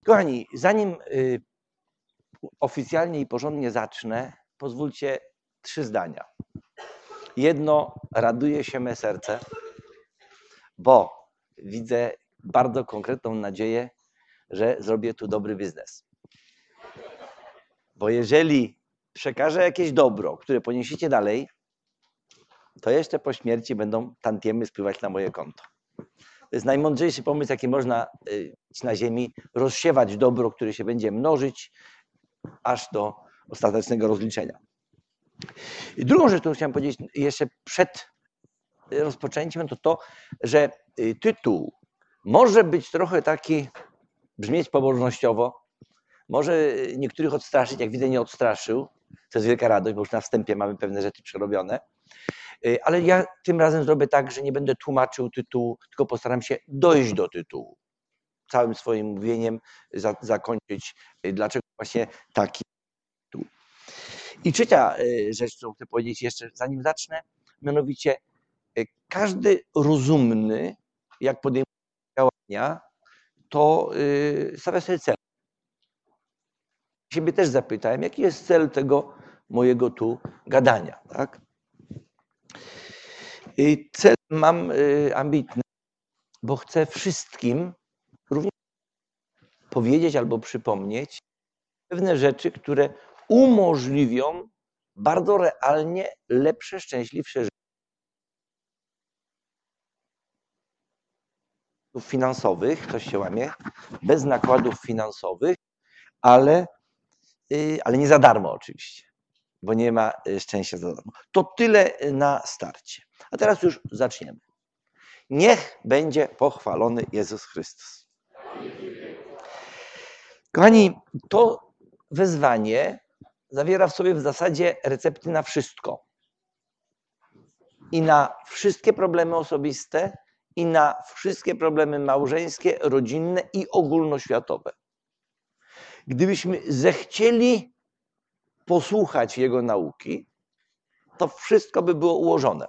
Kochani, zanim oficjalnie i porządnie zacznę, pozwólcie 3 zdania. Jedno, raduje się me serce, bo widzę bardzo konkretną nadzieję, że zrobię tu dobry biznes. Bo jeżeli przekażę jakieś dobro, które poniesiecie dalej, to jeszcze po śmierci będą tantiemy spływać na moje konto. To jest najmądrzejszy pomysł, jaki można mieć na ziemi, rozsiewać dobro, które się będzie mnożyć aż do ostatecznego rozliczenia. I drugą rzecz, którą chciałem powiedzieć jeszcze przed rozpoczęciem, to to, że tytuł może być trochę taki, brzmieć pobożnościowo, może niektórych odstraszyć, jak widzę nie odstraszył, to jest wielka radość, bo już na wstępie mamy pewne rzeczy przerobione, ale ja tym razem zrobię tak, że nie będę tłumaczył tytułu, tylko postaram się dojść do tytułu. Całym swoim mówieniem zakończyć, dlaczego właśnie taki tytuł. I trzecia rzecz, którą chcę powiedzieć jeszcze zanim zacznę, mianowicie każdy rozumny, jak podejmuje działania, to stawia sobie cel. Siebie też zapytałem, jaki jest cel tego mojego tu gadania. Tak? Cel mam ambitny, bo chcę wszystkim również powiedzieć albo przypomnieć pewne rzeczy, które umożliwią bardzo realnie lepsze, szczęśliwsze życie. Finansowych, coś się łamie, bez nakładów finansowych, ale nie za darmo oczywiście, bo nie ma szczęścia za darmo. To tyle na starcie. A teraz już zaczniemy. Niech będzie pochwalony Jezus Chrystus. Kochani, to wezwanie zawiera w sobie w zasadzie recepty na wszystko. I na wszystkie problemy osobiste, i na wszystkie problemy małżeńskie, rodzinne i ogólnoświatowe. Gdybyśmy zechcieli posłuchać Jego nauki, to wszystko by było ułożone.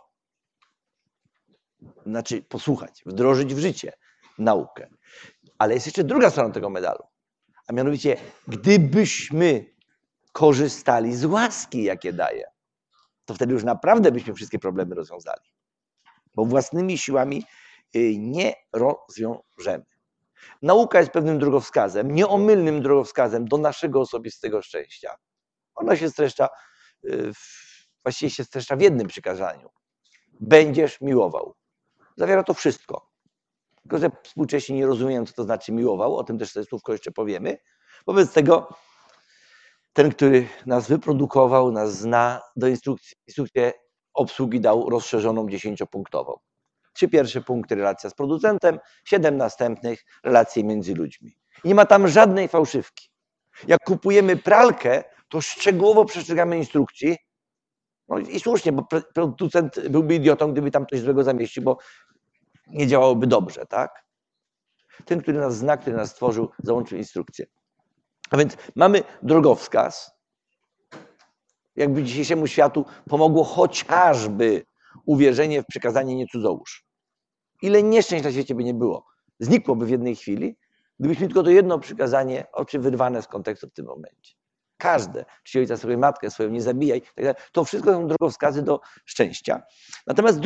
Znaczy posłuchać, wdrożyć w życie naukę. Ale jest jeszcze druga strona tego medalu. A mianowicie, gdybyśmy korzystali z łaski, jakie daje, to wtedy już naprawdę byśmy wszystkie problemy rozwiązali. Bo własnymi siłami nie rozwiążemy. Nauka jest pewnym drogowskazem, nieomylnym drogowskazem do naszego osobistego szczęścia. Ona się streszcza, właściwie się streszcza w jednym przykazaniu. Będziesz miłował. Zawiera to wszystko. Tylko że współcześnie nie rozumiem, co to znaczy miłował, o tym też sobie słówko jeszcze powiemy. Wobec tego ten, który nas wyprodukował, nas zna, do instrukcję obsługi dał rozszerzoną 10-punktową. 3 pierwsze punkty relacja z producentem, 7 następnych relacje między ludźmi. I nie ma tam żadnej fałszywki. Jak kupujemy pralkę, to szczegółowo przestrzegamy instrukcji. No i słusznie, bo producent byłby idiotą, gdyby tam coś złego zamieścił, bo nie działałoby dobrze, tak? Ten, który nas zna, który nas stworzył, załączył instrukcję. A więc mamy drogowskaz. Jakby dzisiejszemu światu pomogło chociażby uwierzenie w przykazanie nie cudzołóż. Ile nieszczęść na świecie by nie było, znikłoby w jednej chwili, gdybyśmy tylko to jedno przykazanie, oczy wyrwane z kontekstu w tym momencie. Każde, czy ojca swoją matkę swoją nie zabijaj, to wszystko są drogowskazy do szczęścia. Natomiast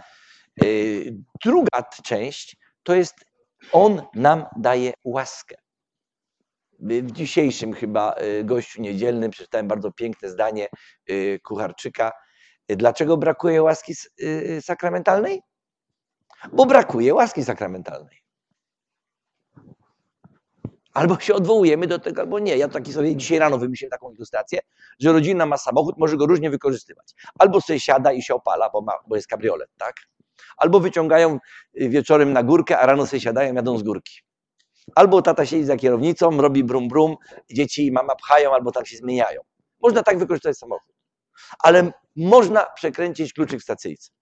druga część to jest on nam daje łaskę. W dzisiejszym chyba gościu niedzielnym przeczytałem bardzo piękne zdanie Kucharczyka. Dlaczego brakuje łaski sakramentalnej? Bo brakuje łaski sakramentalnej. Albo się odwołujemy do tego, albo nie. Ja taki sobie dzisiaj rano wymyśliłem taką ilustrację, że rodzina ma samochód, może go różnie wykorzystywać. Albo sobie siada i się opala, bo jest kabriolet, tak? Albo wyciągają wieczorem na górkę, a rano sobie siadają, jadą z górki. Albo tata siedzi za kierownicą, robi brum brum, dzieci i mama pchają, albo tam się zmieniają. Można tak wykorzystać samochód. Ale można przekręcić kluczyk w stacyjce.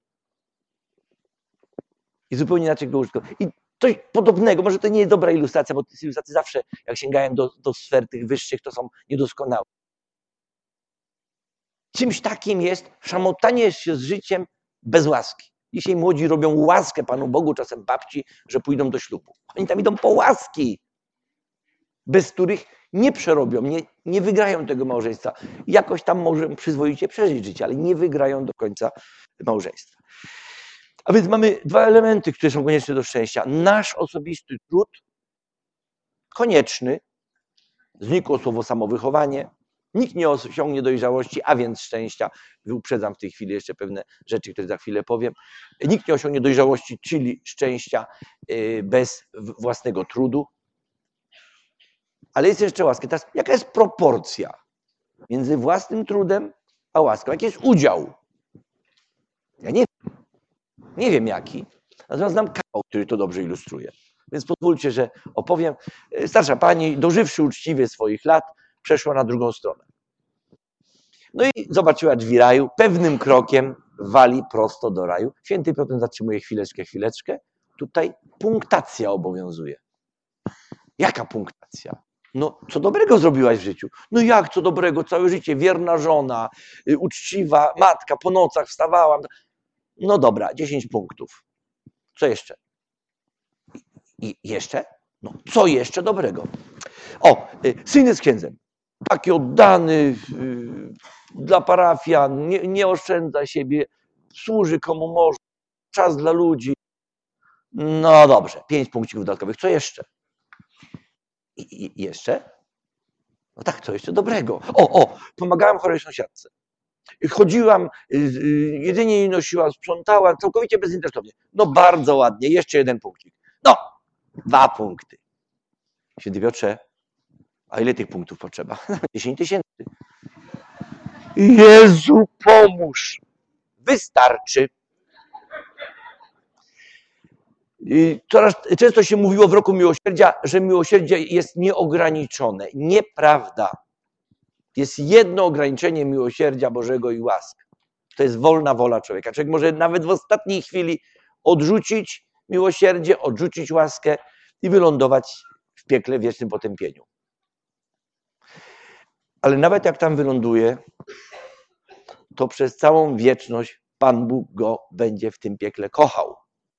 I zupełnie inaczej go użytkować. I coś podobnego, może to nie jest dobra ilustracja, bo te ilustracje zawsze, jak sięgają do sfer tych wyższych, to są niedoskonałe. Czymś takim jest szamotanie się z życiem bez łaski. Dzisiaj młodzi robią łaskę Panu Bogu, czasem babci, że pójdą do ślubu. Oni tam idą po łaski. bez których nie przerobią, nie wygrają tego małżeństwa. Jakoś tam może przyzwoicie przeżyć życie, ale nie wygrają do końca małżeństwa. A więc mamy dwa elementy, które są konieczne do szczęścia. Nasz osobisty trud, konieczny, znikło słowo samowychowanie, nikt nie osiągnie dojrzałości, a więc szczęścia. Wyprzedzam w tej chwili jeszcze pewne rzeczy, które za chwilę powiem. Nikt nie osiągnie dojrzałości, czyli szczęścia bez własnego trudu. Ale jest jeszcze łaska. Teraz, jaka jest proporcja między własnym trudem a łaską? Jaki jest udział? Ja nie wiem jaki. Natomiast znam kawał, który to dobrze ilustruje. Więc pozwólcie, że opowiem. Starsza pani, dożywszy uczciwie swoich lat, przeszła na drugą stronę. No i zobaczyła drzwi raju. Pewnym krokiem wali prosto do raju. Święty Piotr zatrzymuje chwileczkę. Tutaj punktacja obowiązuje. Jaka punktacja? No, co dobrego zrobiłaś w życiu? No jak co dobrego? Całe życie wierna żona, uczciwa matka, po nocach wstawałam. No dobra, 10 punktów. Co jeszcze? I jeszcze? No, co jeszcze dobrego? O, syn jest księdzem. Taki oddany dla parafian, nie oszczędza siebie, służy komu może, czas dla ludzi. No dobrze, 5 punkcików dodatkowych. Co jeszcze? I jeszcze? No tak, co jeszcze dobrego? Pomagałem chorej sąsiadce. Chodziłam, jedzenie jej nosiłam, sprzątałam, całkowicie bezinteresownie. No bardzo ładnie, jeszcze 1 punkcik. No, 2 punkty. Święty Piotrze, a ile tych punktów potrzeba? 10 000. Jezu, pomóż. Wystarczy. Coraz często się mówiło w roku miłosierdzia, że miłosierdzie jest nieograniczone. Nieprawda. Jest jedno ograniczenie miłosierdzia Bożego i łaski. To jest wolna wola człowieka. Człowiek może nawet w ostatniej chwili odrzucić miłosierdzie, odrzucić łaskę i wylądować w piekle w wiecznym potępieniu. Ale nawet jak tam wyląduje, to przez całą wieczność Pan Bóg go będzie w tym piekle kochał.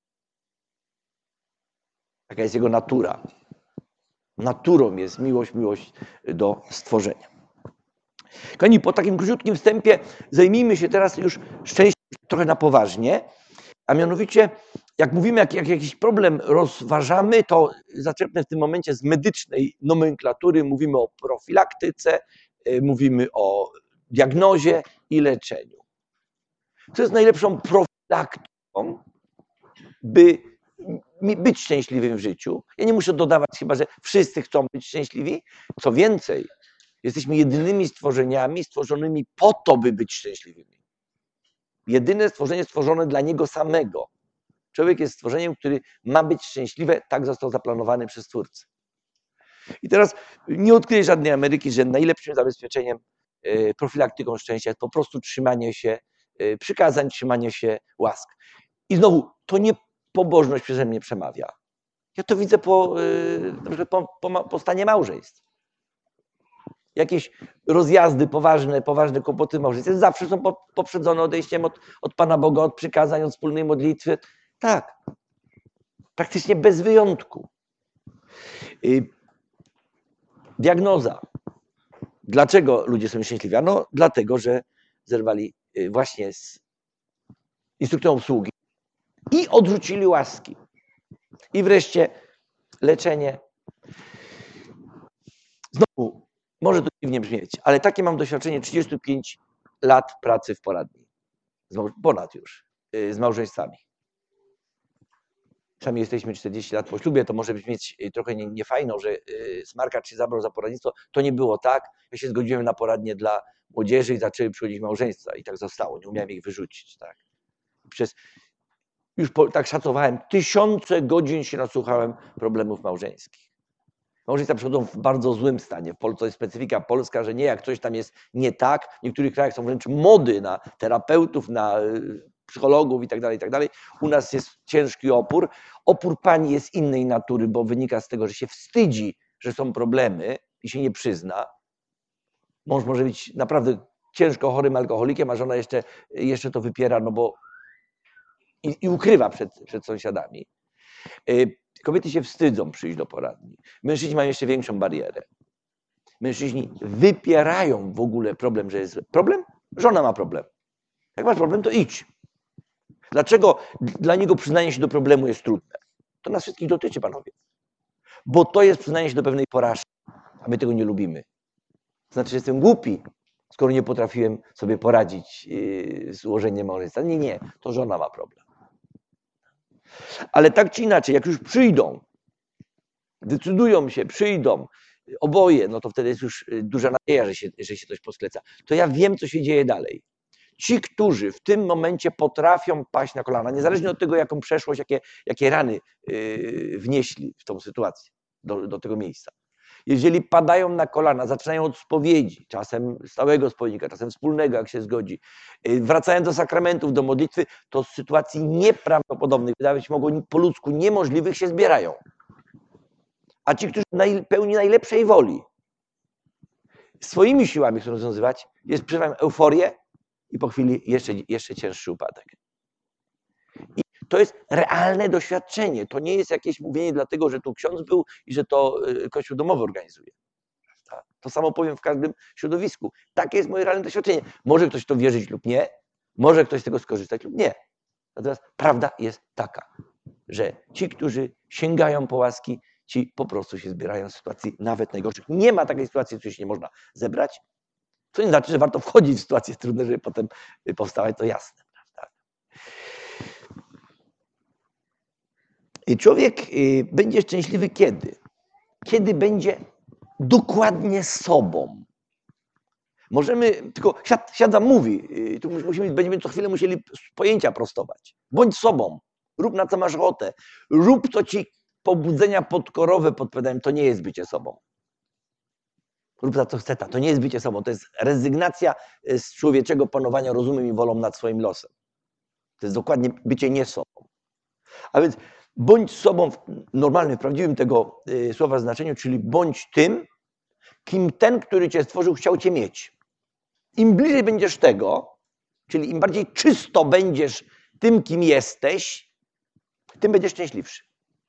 Taka jest jego natura. Naturą jest miłość do stworzenia. Kochani, po takim króciutkim wstępie zajmijmy się teraz już szczęściem trochę na poważnie, a mianowicie jak mówimy, jak jakiś problem rozważamy, to zaczepnę w tym momencie z medycznej nomenklatury, mówimy o profilaktyce, mówimy o diagnozie i leczeniu. Co jest najlepszą profilaktyką, by być szczęśliwym w życiu? Ja nie muszę dodawać chyba, że wszyscy chcą być szczęśliwi. Co więcej, jesteśmy jedynymi stworzeniami stworzonymi po to, by być szczęśliwymi. Jedyne stworzenie stworzone dla niego samego. Człowiek jest stworzeniem, który ma być szczęśliwe, tak został zaplanowany przez Twórcę. I teraz nie odkryję żadnej Ameryki, że najlepszym zabezpieczeniem, profilaktyką szczęścia jest po prostu trzymanie się przykazań, trzymanie się łask. I znowu, to nie pobożność przeze mnie przemawia. Ja to widzę po stanie małżeństw. Jakieś rozjazdy, poważne kłopoty małżeństwa zawsze są poprzedzone odejściem od Pana Boga, od przykazań, od wspólnej modlitwy. Tak, praktycznie bez wyjątku. Diagnoza. Dlaczego ludzie są nieszczęśliwi? No dlatego, że zerwali właśnie z instruktorem obsługi i odrzucili łaski. I wreszcie leczenie. Znowu, może to dziwnie brzmieć, ale takie mam doświadczenie 35 lat pracy w poradni. Ponad już. Z małżeństwami. Sami jesteśmy 40 lat po ślubie, to może brzmieć trochę niefajno, że smarkacz się zabrał za poradnictwo. To nie było tak. Ja się zgodziłem na poradnię dla młodzieży i zaczęły przychodzić małżeństwa i tak zostało. Nie umiałem ich wyrzucić. Tak. Tak szacowałem, 1000 godzin się nasłuchałem problemów małżeńskich. Małżeństwa przychodzą w bardzo złym stanie. To jest specyfika polska, że nie jak coś tam jest nie tak. W niektórych krajach są wręcz mody na terapeutów, na psychologów i tak dalej. U nas jest ciężki opór. Opór pani jest innej natury, bo wynika z tego, że się wstydzi, że są problemy i się nie przyzna. Mąż może być naprawdę ciężko chorym alkoholikiem, a żona jeszcze to wypiera, no bo i ukrywa przed sąsiadami. Kobiety się wstydzą przyjść do poradni. Mężczyźni mają jeszcze większą barierę. Mężczyźni wypierają w ogóle problem, że jest problem? Żona ma problem. Jak masz problem, to idź. Dlaczego dla niego przyznanie się do problemu jest trudne? To nas wszystkich dotyczy, panowie. Bo to jest przyznanie się do pewnej porażki, a my tego nie lubimy. To znaczy, że jestem głupi, skoro nie potrafiłem sobie poradzić z ułożeniem małżeństwa. Nie, to żona ma problem. Ale tak czy inaczej, jak już przyjdą, decydują się, przyjdą, oboje, no to wtedy jest już duża nadzieja, że się coś poskleca. To ja wiem, co się dzieje dalej. Ci, którzy w tym momencie potrafią paść na kolana, niezależnie od tego, jaką przeszłość, jakie rany wnieśli w tą sytuację, do tego miejsca. Jeżeli padają na kolana, zaczynają od spowiedzi, czasem stałego spowiednika, czasem wspólnego, jak się zgodzi, wracają do sakramentów, do modlitwy, to z sytuacji nieprawdopodobnych, wydawać się mogło po ludzku niemożliwych, się zbierają. A ci, którzy pełni najlepszej woli, swoimi siłami chcą rozwiązywać, przeżywają euforię i po chwili jeszcze cięższy upadek. I to jest realne doświadczenie. To nie jest jakieś mówienie dlatego, że tu ksiądz był i że to Kościół domowy organizuje. To samo powiem w każdym środowisku. Takie jest moje realne doświadczenie. Może ktoś w to wierzyć lub nie, może ktoś z tego skorzystać lub nie. Natomiast prawda jest taka, że ci, którzy sięgają po łaski, ci po prostu się zbierają w sytuacji nawet najgorszych. Nie ma takiej sytuacji, w której się nie można zebrać. Co nie znaczy, że warto wchodzić w sytuacje trudne, żeby potem powstawać, to jasne. Prawda? I człowiek będzie szczęśliwy kiedy? Kiedy będzie dokładnie sobą. Możemy, tylko siadam mówi, tu będziemy co chwilę musieli pojęcia prostować. Bądź sobą, rób na co masz ochotę, rób co ci pobudzenia podkorowe podpowiadają, to nie jest bycie sobą. Rób za co chce, to nie jest bycie sobą, to jest rezygnacja z człowieczego panowania rozumem i wolą nad swoim losem. To jest dokładnie bycie nie sobą. A więc bądź sobą w normalnym, prawdziwym tego słowa znaczeniu, czyli bądź tym, kim ten, który cię stworzył, chciał cię mieć. Im bliżej będziesz tego, czyli im bardziej czysto będziesz tym, kim jesteś, tym będziesz szczęśliwszy.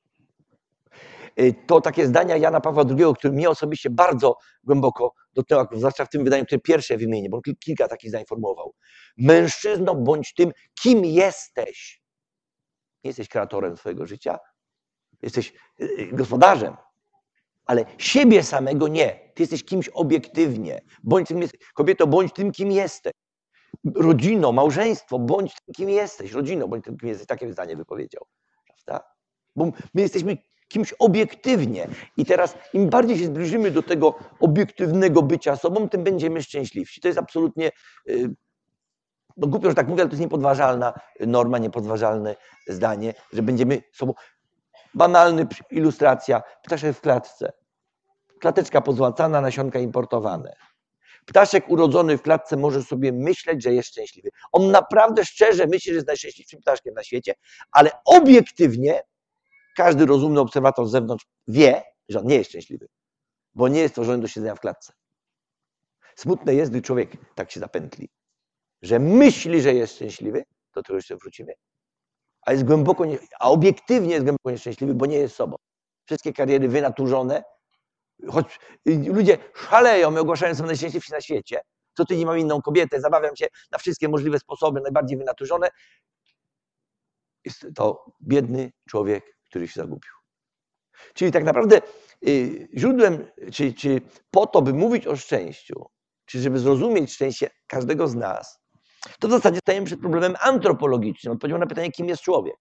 To takie zdania Jana Pawła II, które mnie osobiście bardzo głęboko dotknęło, zwłaszcza w tym wydaniu, które pierwsze wymienię, bo kilka takich zdań formułował. Mężczyzno, bądź tym, kim jesteś. Nie jesteś kreatorem swojego życia, jesteś gospodarzem, ale siebie samego nie. Ty jesteś kimś obiektywnie. Bądź tym, kobieto, bądź tym, kim jesteś. Rodzino, małżeństwo, bądź tym, kim jesteś. Rodzino, bądź tym, kim jesteś. Takie zdanie wypowiedział. Prawda? Bo my jesteśmy kimś obiektywnie. I teraz im bardziej się zbliżymy do tego obiektywnego bycia sobą, tym będziemy szczęśliwsi. To jest absolutnie, no głupio, że tak mówię, ale to jest niepodważalna norma, niepodważalne zdanie, że będziemy sobą. Banalna ilustracja. Ptaszek w klatce. Klateczka pozłacana, nasionka importowane. Ptaszek urodzony w klatce może sobie myśleć, że jest szczęśliwy. On naprawdę szczerze myśli, że jest najszczęśliwszym ptaszkiem na świecie, ale obiektywnie każdy rozumny obserwator z zewnątrz wie, że on nie jest szczęśliwy, bo nie jest stworzony do siedzenia w klatce. Smutne jest, gdy człowiek tak się zapętli, że myśli, że jest szczęśliwy, do tego jeszcze wrócimy, a obiektywnie jest głęboko nieszczęśliwy, bo nie jest sobą. Wszystkie kariery wynaturzone, choć ludzie szaleją i ogłaszają, że są najszczęśliwsi na świecie. Co tydzień mam inną kobietę, zabawiam się na wszystkie możliwe sposoby, najbardziej wynaturzone. Jest to biedny człowiek, który się zagubił. Czyli tak naprawdę źródłem, czy po to, by mówić o szczęściu, czy żeby zrozumieć szczęście każdego z nas, to w zasadzie stajemy przed problemem antropologicznym, odpowiedzią na pytanie, kim jest człowiek.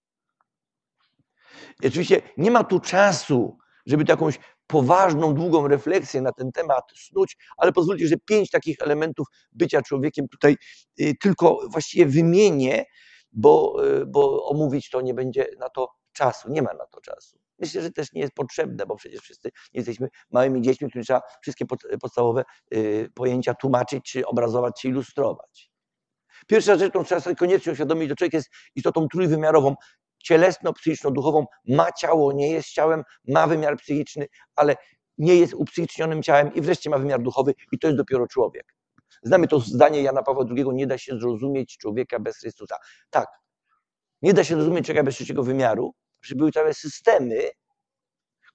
I oczywiście nie ma tu czasu, żeby tu jakąś poważną, długą refleksję na ten temat snuć, ale pozwólcie, że 5 takich elementów bycia człowiekiem tutaj tylko właściwie wymienię, bo omówić to nie będzie na to czasu, nie ma na to czasu. Myślę, że też nie jest potrzebne, bo przecież wszyscy nie jesteśmy małymi dziećmi, których trzeba wszystkie podstawowe pojęcia tłumaczyć, czy obrazować, czy ilustrować. Pierwsza rzecz, którą trzeba sobie koniecznie uświadomić, że człowiek jest istotą trójwymiarową, cielesno-psychiczno-duchową, ma ciało, nie jest ciałem, ma wymiar psychiczny, ale nie jest upsychicznionym ciałem i wreszcie ma wymiar duchowy i to jest dopiero człowiek. Znamy to zdanie Jana Pawła II, nie da się zrozumieć człowieka bez Chrystusa. Tak, nie da się zrozumieć człowieka bez trzeciego wymiaru, że były całe systemy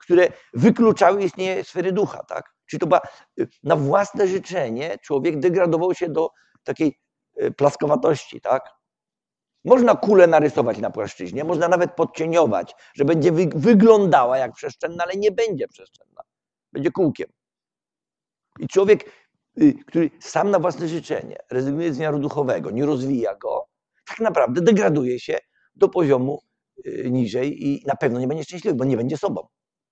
które wykluczały istnienie sfery ducha, tak? Czyli to była na własne życzenie człowiek degradował się do takiej plaskowatości, tak? Można kulę narysować na płaszczyźnie, można nawet podcieniować, że będzie wyglądała jak przestrzenna, ale nie będzie przestrzenna. Będzie kółkiem. I człowiek, który sam na własne życzenie rezygnuje z wymiaru duchowego, nie rozwija go, tak naprawdę degraduje się do poziomu niżej i na pewno nie będzie szczęśliwy, bo nie będzie sobą.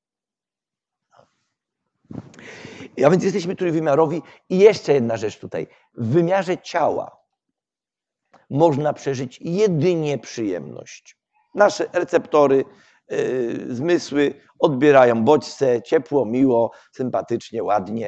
A więc jesteśmy trójwymiarowi. I jeszcze jedna rzecz tutaj. W wymiarze ciała można przeżyć jedynie przyjemność. Nasze receptory, zmysły odbierają bodźce ciepło, miło, sympatycznie, ładnie.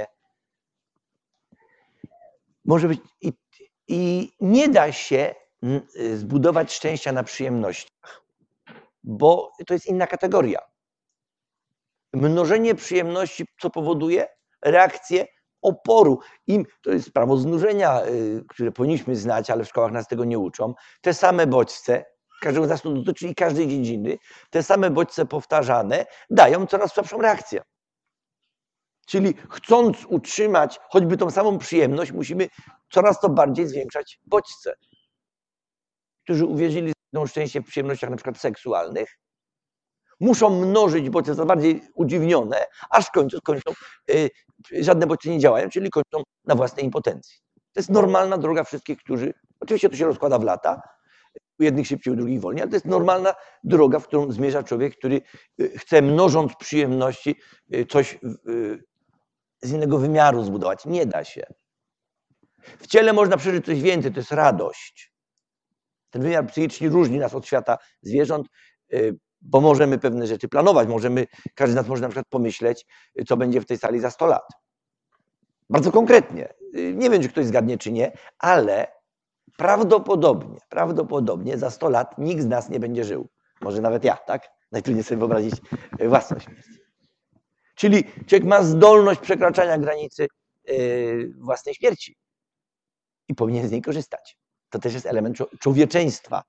Może być i nie da się zbudować szczęścia na przyjemnościach, bo to jest inna kategoria. Mnożenie przyjemności, co powoduje? Reakcję oporu. To jest prawo znużenia, które powinniśmy znać, ale w szkołach nas tego nie uczą. Te same bodźce, każdego z nas to dotyczy i każdej dziedziny, te same bodźce powtarzane dają coraz słabszą reakcję. Czyli chcąc utrzymać choćby tą samą przyjemność, musimy coraz to bardziej zwiększać bodźce. Którzy uwierzyli w szczęście w przyjemnościach na przykład seksualnych, muszą mnożyć bodźce coraz bardziej udziwnione, aż w końcu skończą, żadne bodźce nie działają, czyli kończą na własnej impotencji. To jest normalna droga wszystkich, którzy, oczywiście to się rozkłada w lata, u jednych szybciej, u drugich wolniej, ale to jest normalna droga, w którą zmierza człowiek, który chce mnożąc przyjemności coś z innego wymiaru zbudować. Nie da się. W ciele można przeżyć coś więcej, to jest radość. Ten wymiar psychiczny różni nas od świata zwierząt, bo możemy pewne rzeczy planować. Każdy z nas może na przykład pomyśleć, co będzie w tej sali za 100 lat. Bardzo konkretnie. Nie wiem, czy ktoś zgadnie, czy nie, ale prawdopodobnie za 100 lat nikt z nas nie będzie żył. Może nawet ja, tak? Najtrudniej sobie wyobrazić własną śmierć. Czyli człowiek ma zdolność przekraczania granicy własnej śmierci i powinien z niej korzystać. To też jest element człowieczeństwa.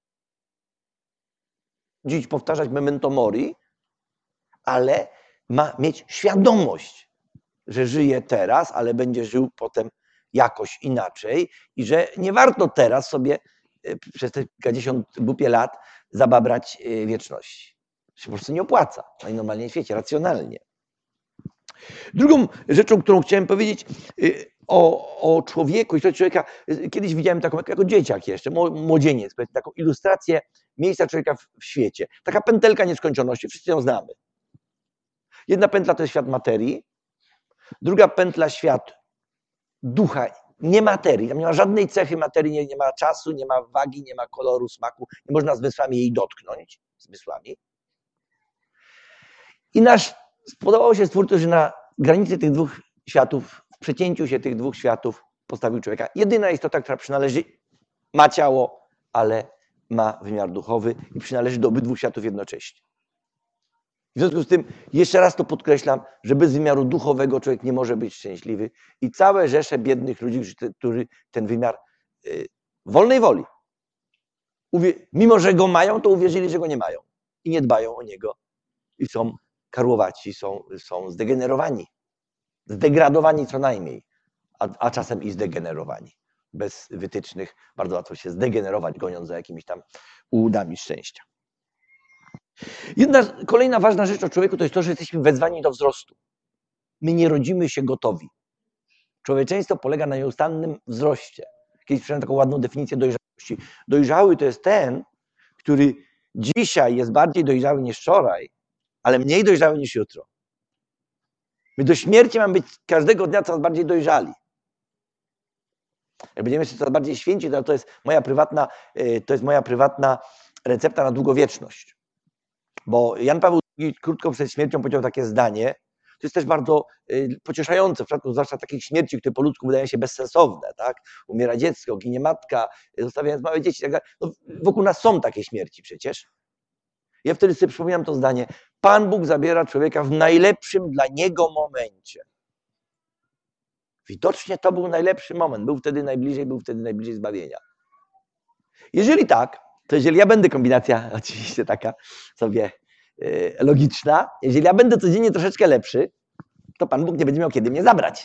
Dziś powtarzać memento mori, ale ma mieć świadomość, że żyje teraz, ale będzie żył potem jakoś inaczej i że nie warto teraz sobie przez te kilkadziesiąt głupie lat zababrać wieczności. To się po prostu nie opłaca w najnormalniejszym świecie, racjonalnie. Drugą rzeczą, którą chciałem powiedzieć o człowieku, historii człowieka, kiedyś widziałem taką, jako dzieciak jeszcze, młodzieniec, taką ilustrację miejsca człowieka w świecie. Taka pętelka nieskończoności, wszyscy ją znamy. Jedna pętla to jest świat materii, druga pętla świat ducha, nie materii. Tam nie ma żadnej cechy materii, nie ma czasu, nie ma wagi, nie ma koloru, smaku, nie można zmysłami jej dotknąć, zmysłami. I spodobało się Stwórcy, że na granicy tych dwóch światów, w przecięciu się tych dwóch światów postawił człowieka. Jedyna istota, która przynależy, ma ciało, ale ma wymiar duchowy i przynależy do obydwu światów jednocześnie. W związku z tym, jeszcze raz to podkreślam, że bez wymiaru duchowego człowiek nie może być szczęśliwy i całe rzesze biednych ludzi, którzy ten wymiar wolnej woli, mimo że go mają, to uwierzyli, że go nie mają i nie dbają o niego i są karłowaci, są zdegenerowani, zdegradowani co najmniej, a czasem i zdegenerowani. Bez wytycznych bardzo łatwo się zdegenerować, goniąc za jakimiś tam ułudami szczęścia. Kolejna ważna rzecz o człowieku to jest to, że jesteśmy wezwani do wzrostu. My nie rodzimy się gotowi. Człowieczeństwo polega na nieustannym wzroście. Kiedyś przyjąłem taką ładną definicję dojrzałości. Dojrzały to jest ten, który dzisiaj jest bardziej dojrzały niż wczoraj, ale mniej dojrzały niż jutro. My do śmierci mamy być każdego dnia coraz bardziej dojrzali. Jak będziemy jeszcze coraz bardziej święci, to jest moja prywatna recepta na długowieczność. Bo Jan Paweł II krótko przed śmiercią powiedział takie zdanie, to jest też bardzo pocieszające, w przypadku zwłaszcza takich śmierci, które po ludzku wydają się bezsensowne, tak? Umiera dziecko, ginie matka, zostawiając małe dzieci. Tak. No, wokół nas są takie śmierci przecież. Ja wtedy sobie przypominam to zdanie. Pan Bóg zabiera człowieka w najlepszym dla niego momencie. Widocznie to był najlepszy moment. Był wtedy najbliżej zbawienia. Jeżeli tak, to jeżeli ja będę kombinacja, oczywiście taka sobie logiczna. Jeżeli ja będę codziennie troszeczkę lepszy, to Pan Bóg nie będzie miał kiedy mnie zabrać.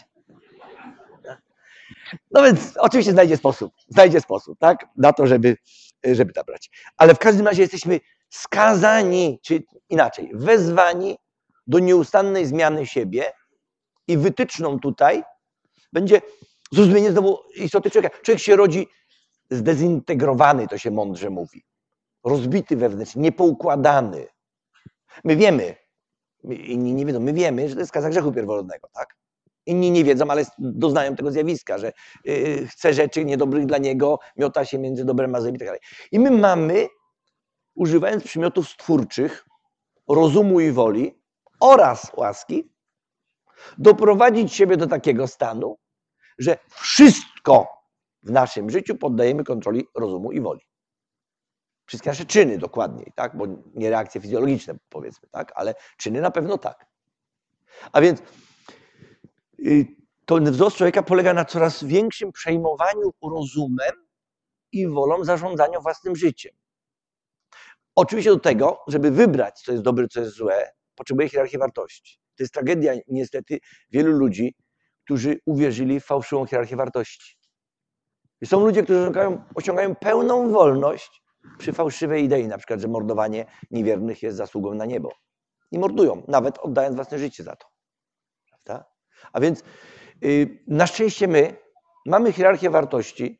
No więc oczywiście znajdzie sposób, tak, na to, żeby zabrać. Ale w każdym razie jesteśmy skazani, czy inaczej, wezwani do nieustannej zmiany siebie i wytyczną tutaj będzie zrozumienie znowu istoty człowieka. Człowiek się rodzi zdezintegrowany, to się mądrze mówi. Rozbity wewnętrznie, niepoukładany. My wiemy, inni nie wiedzą, my wiemy, że to jest skaza grzechu pierworodnego, tak? Inni nie wiedzą, ale doznają tego zjawiska, że chce rzeczy niedobrych dla niego, miota się między dobrem a złem i tak dalej. I my mamy, używając przymiotów stwórczych, rozumu i woli oraz łaski, doprowadzić siebie do takiego stanu, że wszystko w naszym życiu poddajemy kontroli rozumu i woli. Wszystkie nasze czyny dokładniej, tak? Bo nie reakcje fizjologiczne, powiedzmy, tak? Ale czyny na pewno tak. A więc to wzrost człowieka polega na coraz większym przejmowaniu rozumem i wolą zarządzania własnym życiem. Oczywiście do tego, żeby wybrać, co jest dobre, co jest złe, potrzebuje hierarchii wartości. To jest tragedia niestety wielu ludzi, którzy uwierzyli w fałszywą hierarchię wartości. I są ludzie, którzy osiągają pełną wolność przy fałszywej idei, na przykład, że mordowanie niewiernych jest zasługą na niebo. I mordują, nawet oddając własne życie za to. Prawda? A więc na szczęście my mamy hierarchię wartości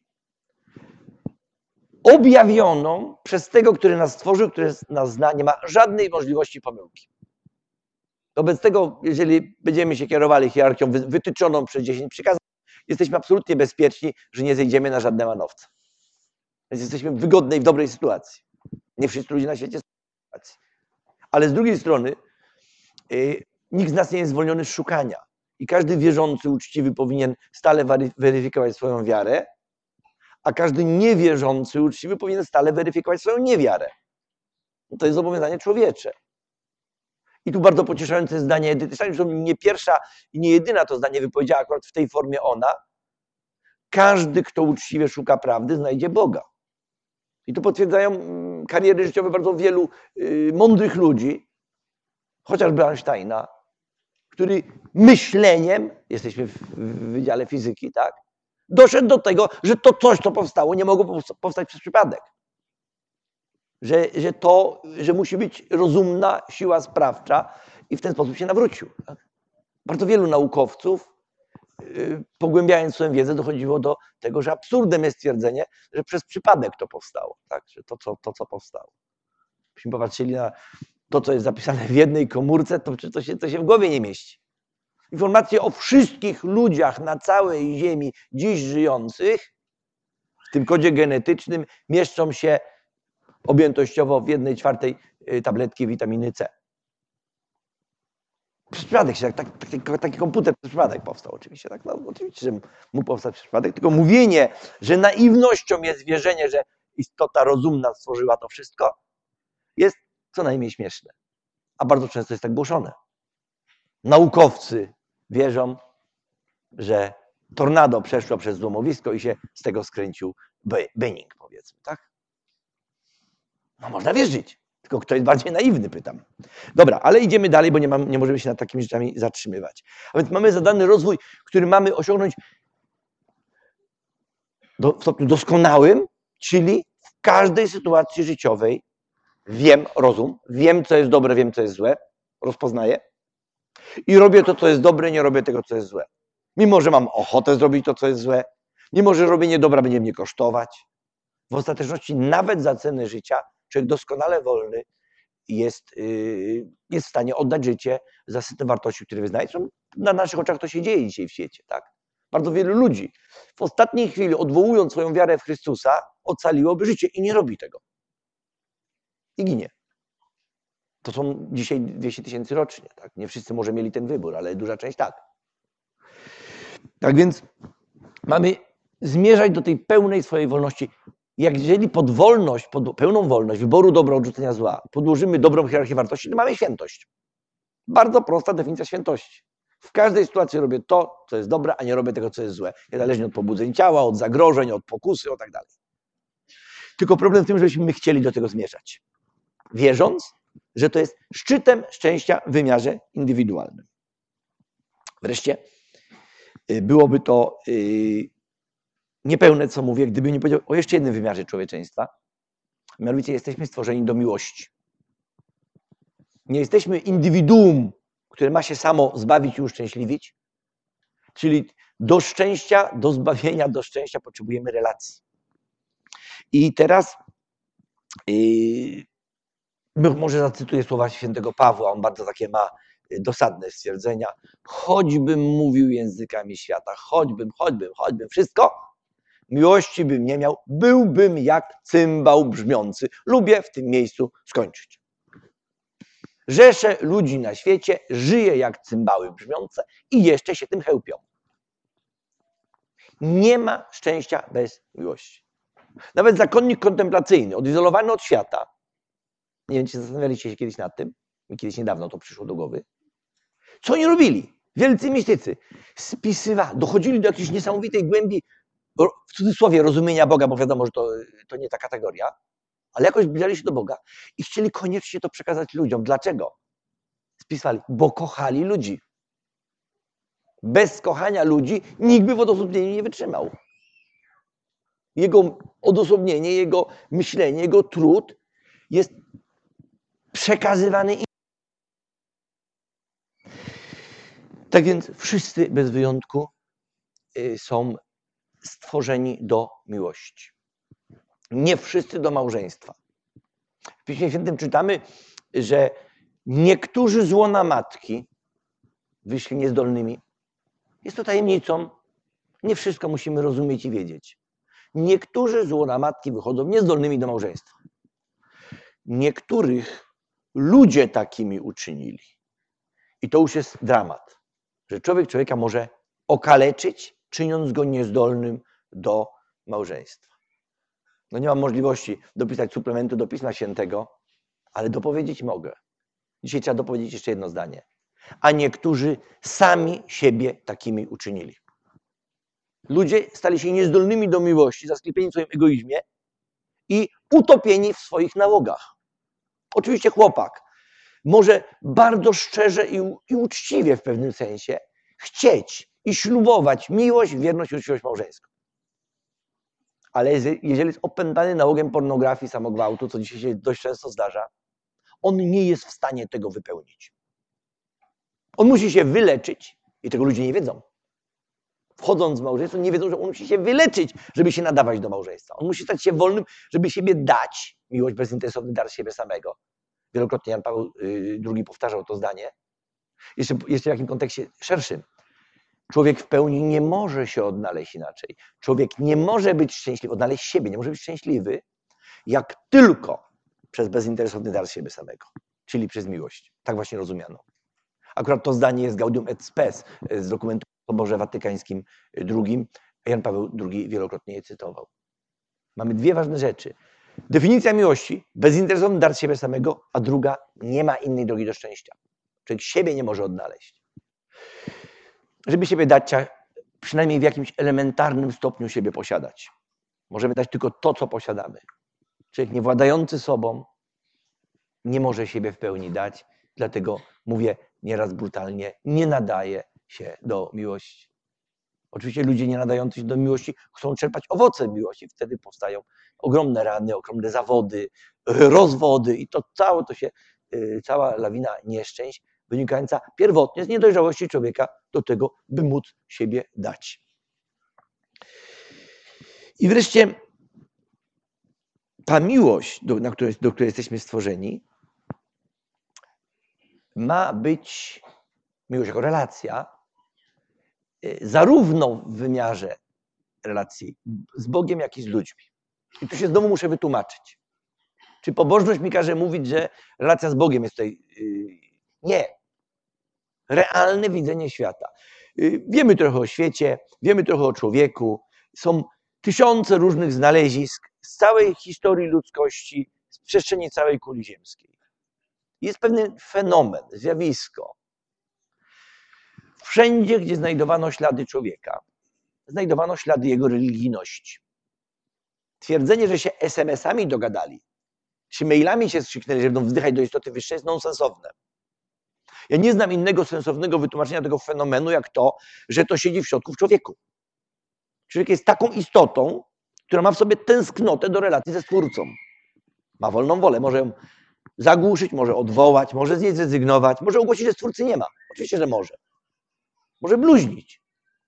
objawioną przez tego, który nas stworzył, który nas zna, nie ma żadnej możliwości pomyłki. Wobec tego, jeżeli będziemy się kierowali hierarchią wytyczoną przez 10 przykazań, jesteśmy absolutnie bezpieczni, że nie zejdziemy na żadne manowce. Więc jesteśmy w wygodnej, w dobrej sytuacji. Nie wszyscy ludzie na świecie są w tej sytuacji. Ale z drugiej strony nikt z nas nie jest zwolniony z szukania. I każdy wierzący, uczciwy powinien stale weryfikować swoją wiarę, a każdy niewierzący, uczciwy powinien stale weryfikować swoją niewiarę. To jest zobowiązanie człowiecze. I tu bardzo pocieszające jest zdanie Edyty Stein, zresztą nie pierwsza i nie jedyna to zdanie wypowiedziała akurat w tej formie ona. Każdy, kto uczciwie szuka prawdy, znajdzie Boga. I tu potwierdzają kariery życiowe bardzo wielu mądrych ludzi, chociażby Einsteina, który myśleniem, jesteśmy w Wydziale Fizyki, tak, doszedł do tego, że to coś, co powstało, nie mogło powstać przez przypadek. Że musi być rozumna siła sprawcza i w ten sposób się nawrócił. Tak? Bardzo wielu naukowców, pogłębiając swoją wiedzę, dochodziło do tego, że absurdem jest stwierdzenie, że przez przypadek to powstało. Tak? Że to, co powstało. Byśmy popatrzyli na to, co jest zapisane w jednej komórce, to się w głowie nie mieści. Informacje o wszystkich ludziach na całej Ziemi dziś żyjących w tym kodzie genetycznym mieszczą się objętościowo w 1/4 tabletki witaminy C. Przez przypadek się, taki komputer przez przypadek powstał oczywiście. Tak? No, oczywiście, że mógł powstać przez przypadek, tylko mówienie, że naiwnością jest wierzenie, że istota rozumna stworzyła to wszystko, jest co najmniej śmieszne. A bardzo często jest tak głoszone. Naukowcy wierzą, że tornado przeszło przez złomowisko i się z tego skręcił Benning, powiedzmy, tak? No można wierzyć, tylko kto jest bardziej naiwny, pytam. Dobra, ale idziemy dalej, bo nie możemy się nad takimi rzeczami zatrzymywać. A więc mamy zadany rozwój, który mamy osiągnąć w stopniu doskonałym, czyli w każdej sytuacji życiowej wiem rozum, wiem, co jest dobre, wiem, co jest złe, rozpoznaję i robię to, co jest dobre, nie robię tego, co jest złe. Mimo że mam ochotę zrobić to, co jest złe, mimo że robienie dobra będzie mnie kosztować, w ostateczności nawet za cenę życia człowiek doskonale wolny jest w stanie oddać życie za system wartości, które wyznaje. Na naszych oczach to się dzieje dzisiaj w świecie. Tak? Bardzo wielu ludzi w ostatniej chwili, odwołując swoją wiarę w Chrystusa, ocaliłoby życie i nie robi tego. I ginie. To są dzisiaj 200 000 rocznie. Tak? Nie wszyscy może mieli ten wybór, ale duża część tak. Tak więc mamy zmierzać do tej pełnej swojej wolności. Jeżeli pod pełną wolność wyboru dobra, odrzucenia zła podłożymy dobrą hierarchię wartości, to mamy świętość. Bardzo prosta definicja świętości. W każdej sytuacji robię to, co jest dobre, a nie robię tego, co jest złe. Niezależnie od pobudzeń ciała, od zagrożeń, od pokusy, od tak dalej. Tylko problem w tym, żebyśmy chcieli do tego zmierzać. Wierząc, że to jest szczytem szczęścia w wymiarze indywidualnym. Wreszcie byłoby to niepełne, co mówię, gdybym nie powiedział o jeszcze jednym wymiarze człowieczeństwa. Mianowicie jesteśmy stworzeni do miłości. Nie jesteśmy indywiduum, które ma się samo zbawić i uszczęśliwić. Czyli do szczęścia, do zbawienia, do szczęścia potrzebujemy relacji. I teraz może zacytuję słowa świętego Pawła, on bardzo takie ma dosadne stwierdzenia. Choćbym mówił językami świata, choćbym, wszystko, miłości bym nie miał, byłbym jak cymbał brzmiący. Lubię w tym miejscu skończyć. Rzesze ludzi na świecie żyje jak cymbały brzmiące i jeszcze się tym chełpią. Nie ma szczęścia bez miłości. Nawet zakonnik kontemplacyjny, odizolowany od świata, nie wiem, czy zastanawialiście się kiedyś nad tym, mi kiedyś niedawno to przyszło do głowy, co oni robili? Wielcy mistycy dochodzili do jakiejś niesamowitej głębi, w cudzysłowie, rozumienia Boga, bo wiadomo, że to nie ta kategoria, ale jakoś zbliżali się do Boga i chcieli koniecznie to przekazać ludziom. Dlaczego? Spisywali, bo kochali ludzi. Bez kochania ludzi nikt by w odosobnieniu nie wytrzymał. Jego odosobnienie, jego myślenie, jego trud jest przekazywany. Tak więc wszyscy bez wyjątku są stworzeni do miłości. Nie wszyscy do małżeństwa. W Piśmie Świętym czytamy, że niektórzy z łona matki wyszli niezdolnymi. Jest to tajemnicą. Nie wszystko musimy rozumieć i wiedzieć. Niektórzy z łona matki wychodzą niezdolnymi do małżeństwa. Niektórych ludzie takimi uczynili. I to już jest dramat, że człowiek człowieka może okaleczyć, czyniąc go niezdolnym do małżeństwa. No nie mam możliwości dopisać suplementu do Pisma Świętego, ale dopowiedzieć mogę. Dzisiaj trzeba dopowiedzieć jeszcze jedno zdanie. A niektórzy sami siebie takimi uczynili. Ludzie stali się niezdolnymi do miłości, zasklepieni w swoim egoizmie i utopieni w swoich nałogach. Oczywiście chłopak może bardzo szczerze i uczciwie w pewnym sensie chcieć i ślubować miłość, wierność i uczciwość małżeńską. Ale jeżeli jest opętany nałogiem pornografii, samogwałtu, co dzisiaj się dość często zdarza, on nie jest w stanie tego wypełnić. On musi się wyleczyć i tego ludzie nie wiedzą. Wchodząc w małżeństwo, nie wiedzą, że on musi się wyleczyć, żeby się nadawać do małżeństwa. On musi stać się wolnym, żeby siebie dać. Miłość bezinteresowny dar siebie samego. Wielokrotnie Jan Paweł II powtarzał to zdanie. Jeszcze w jakim kontekście szerszym. Człowiek w pełni nie może się odnaleźć inaczej. Człowiek nie może być szczęśliwy, odnaleźć siebie, nie może być szczęśliwy, jak tylko przez bezinteresowny dar siebie samego, czyli przez miłość. Tak właśnie rozumiano. Akurat to zdanie jest Gaudium et Spes z dokumentu o Soborze Watykańskim II. Jan Paweł II wielokrotnie je cytował. Mamy dwie ważne rzeczy. Definicja miłości, bezinteresowny dar siebie samego, a druga, nie ma innej drogi do szczęścia. Człowiek siebie nie może odnaleźć. Żeby siebie dać, trzeba przynajmniej w jakimś elementarnym stopniu siebie posiadać. Możemy dać tylko to, co posiadamy. Człowiek niewładający sobą nie może siebie w pełni dać, dlatego mówię nieraz brutalnie, nie nadaje się do miłości. Oczywiście ludzie nie nadający się do miłości chcą czerpać owoce miłości. Wtedy powstają ogromne rany, ogromne zawody, rozwody i cała lawina nieszczęść wynikająca pierwotnie z niedojrzałości człowieka do tego, by móc siebie dać. I wreszcie ta miłość, do której jesteśmy stworzeni, ma być miłość jako relacja, zarówno w wymiarze relacji z Bogiem, jak i z ludźmi. I tu się znowu muszę wytłumaczyć. Czy pobożność mi każe mówić, że relacja z Bogiem jest tutaj... Nie. Realne widzenie świata. Wiemy trochę o świecie, wiemy trochę o człowieku. Są tysiące różnych znalezisk z całej historii ludzkości, z przestrzeni całej kuli ziemskiej. Jest pewien fenomen, zjawisko. Wszędzie, gdzie znajdowano ślady człowieka, znajdowano ślady jego religijności. Twierdzenie, że się SMS-ami dogadali, czy mailami się skrzyknęli, że będą wzdychać do istoty wyższej, jest nonsensowne. Ja nie znam innego sensownego wytłumaczenia tego fenomenu, jak to, że to siedzi w środku w człowieku. Człowiek jest taką istotą, która ma w sobie tęsknotę do relacji ze Stwórcą. Ma wolną wolę, może ją zagłuszyć, może odwołać, może z niej zrezygnować, może ogłosić, że Stwórcy nie ma. Oczywiście, że może. Może bluźnić.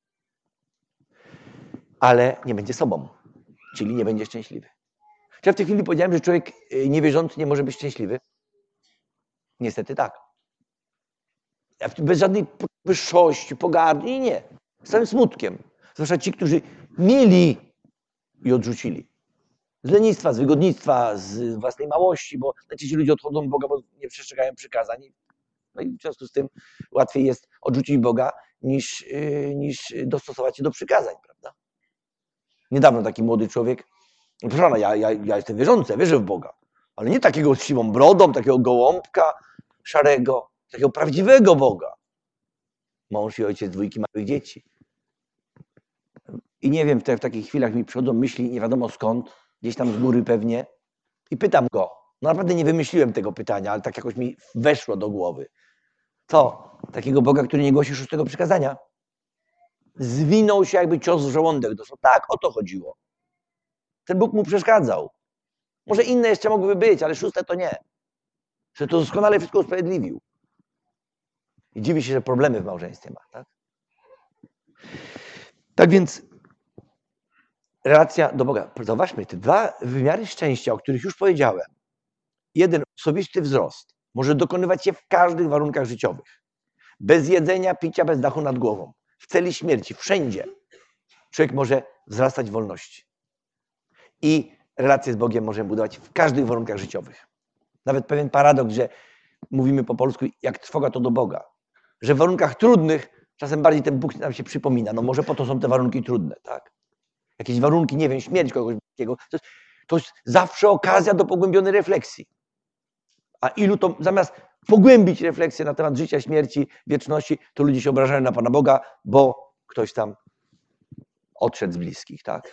Ale nie będzie sobą, czyli nie będzie szczęśliwy. Czy ja w tej chwili powiedziałem, że człowiek niewierzący nie może być szczęśliwy? Niestety tak. Bez żadnej wyższości, pogardy, nie. Z całym smutkiem. Zwłaszcza ci, którzy mieli i odrzucili. Z lenistwa, z wygodnictwa, z własnej małości, bo ci ludzie odchodzą od Boga, bo nie przestrzegają przykazań. No i w związku z tym łatwiej jest odrzucić Boga, niż dostosować się do przykazań, prawda? Niedawno taki młody człowiek, proszę pana, ja jestem wierzący, ja wierzę w Boga, ale nie takiego z siwą brodą, takiego gołąbka szarego, takiego prawdziwego Boga. Mąż i ojciec dwójki małych dzieci. I nie wiem, w takich chwilach mi przychodzą myśli, nie wiadomo skąd, gdzieś tam z góry pewnie, i pytam go. No naprawdę nie wymyśliłem tego pytania, ale tak jakoś mi weszło do głowy. Co? Takiego Boga, który nie głosi szóstego przykazania? Zwinął się jakby cios w żołądek. Tak, o to chodziło. Ten Bóg mu przeszkadzał. Może inne jeszcze mogłyby być, ale szóste to nie. Że to doskonale wszystko usprawiedliwił. I dziwi się, że problemy w małżeństwie ma. Tak, tak więc relacja do Boga. Zauważmy, te dwa wymiary szczęścia, o których już powiedziałem. Jeden, osobisty wzrost, może dokonywać się w każdych warunkach życiowych. Bez jedzenia, picia, bez dachu nad głową. W celi śmierci, wszędzie. Człowiek może wzrastać w wolności. I relację z Bogiem możemy budować w każdych warunkach życiowych. Nawet pewien paradoks, że mówimy po polsku, jak trwoga to do Boga. Że w warunkach trudnych czasem bardziej ten Bóg nam się przypomina. No może po to są te warunki trudne, tak? Jakieś warunki, nie wiem, śmierć kogoś takiego. To jest zawsze okazja do pogłębionej refleksji. A ilu to zamiast pogłębić refleksję na temat życia, śmierci, wieczności, to ludzie się obrażają na Pana Boga, bo ktoś tam odszedł z bliskich, tak?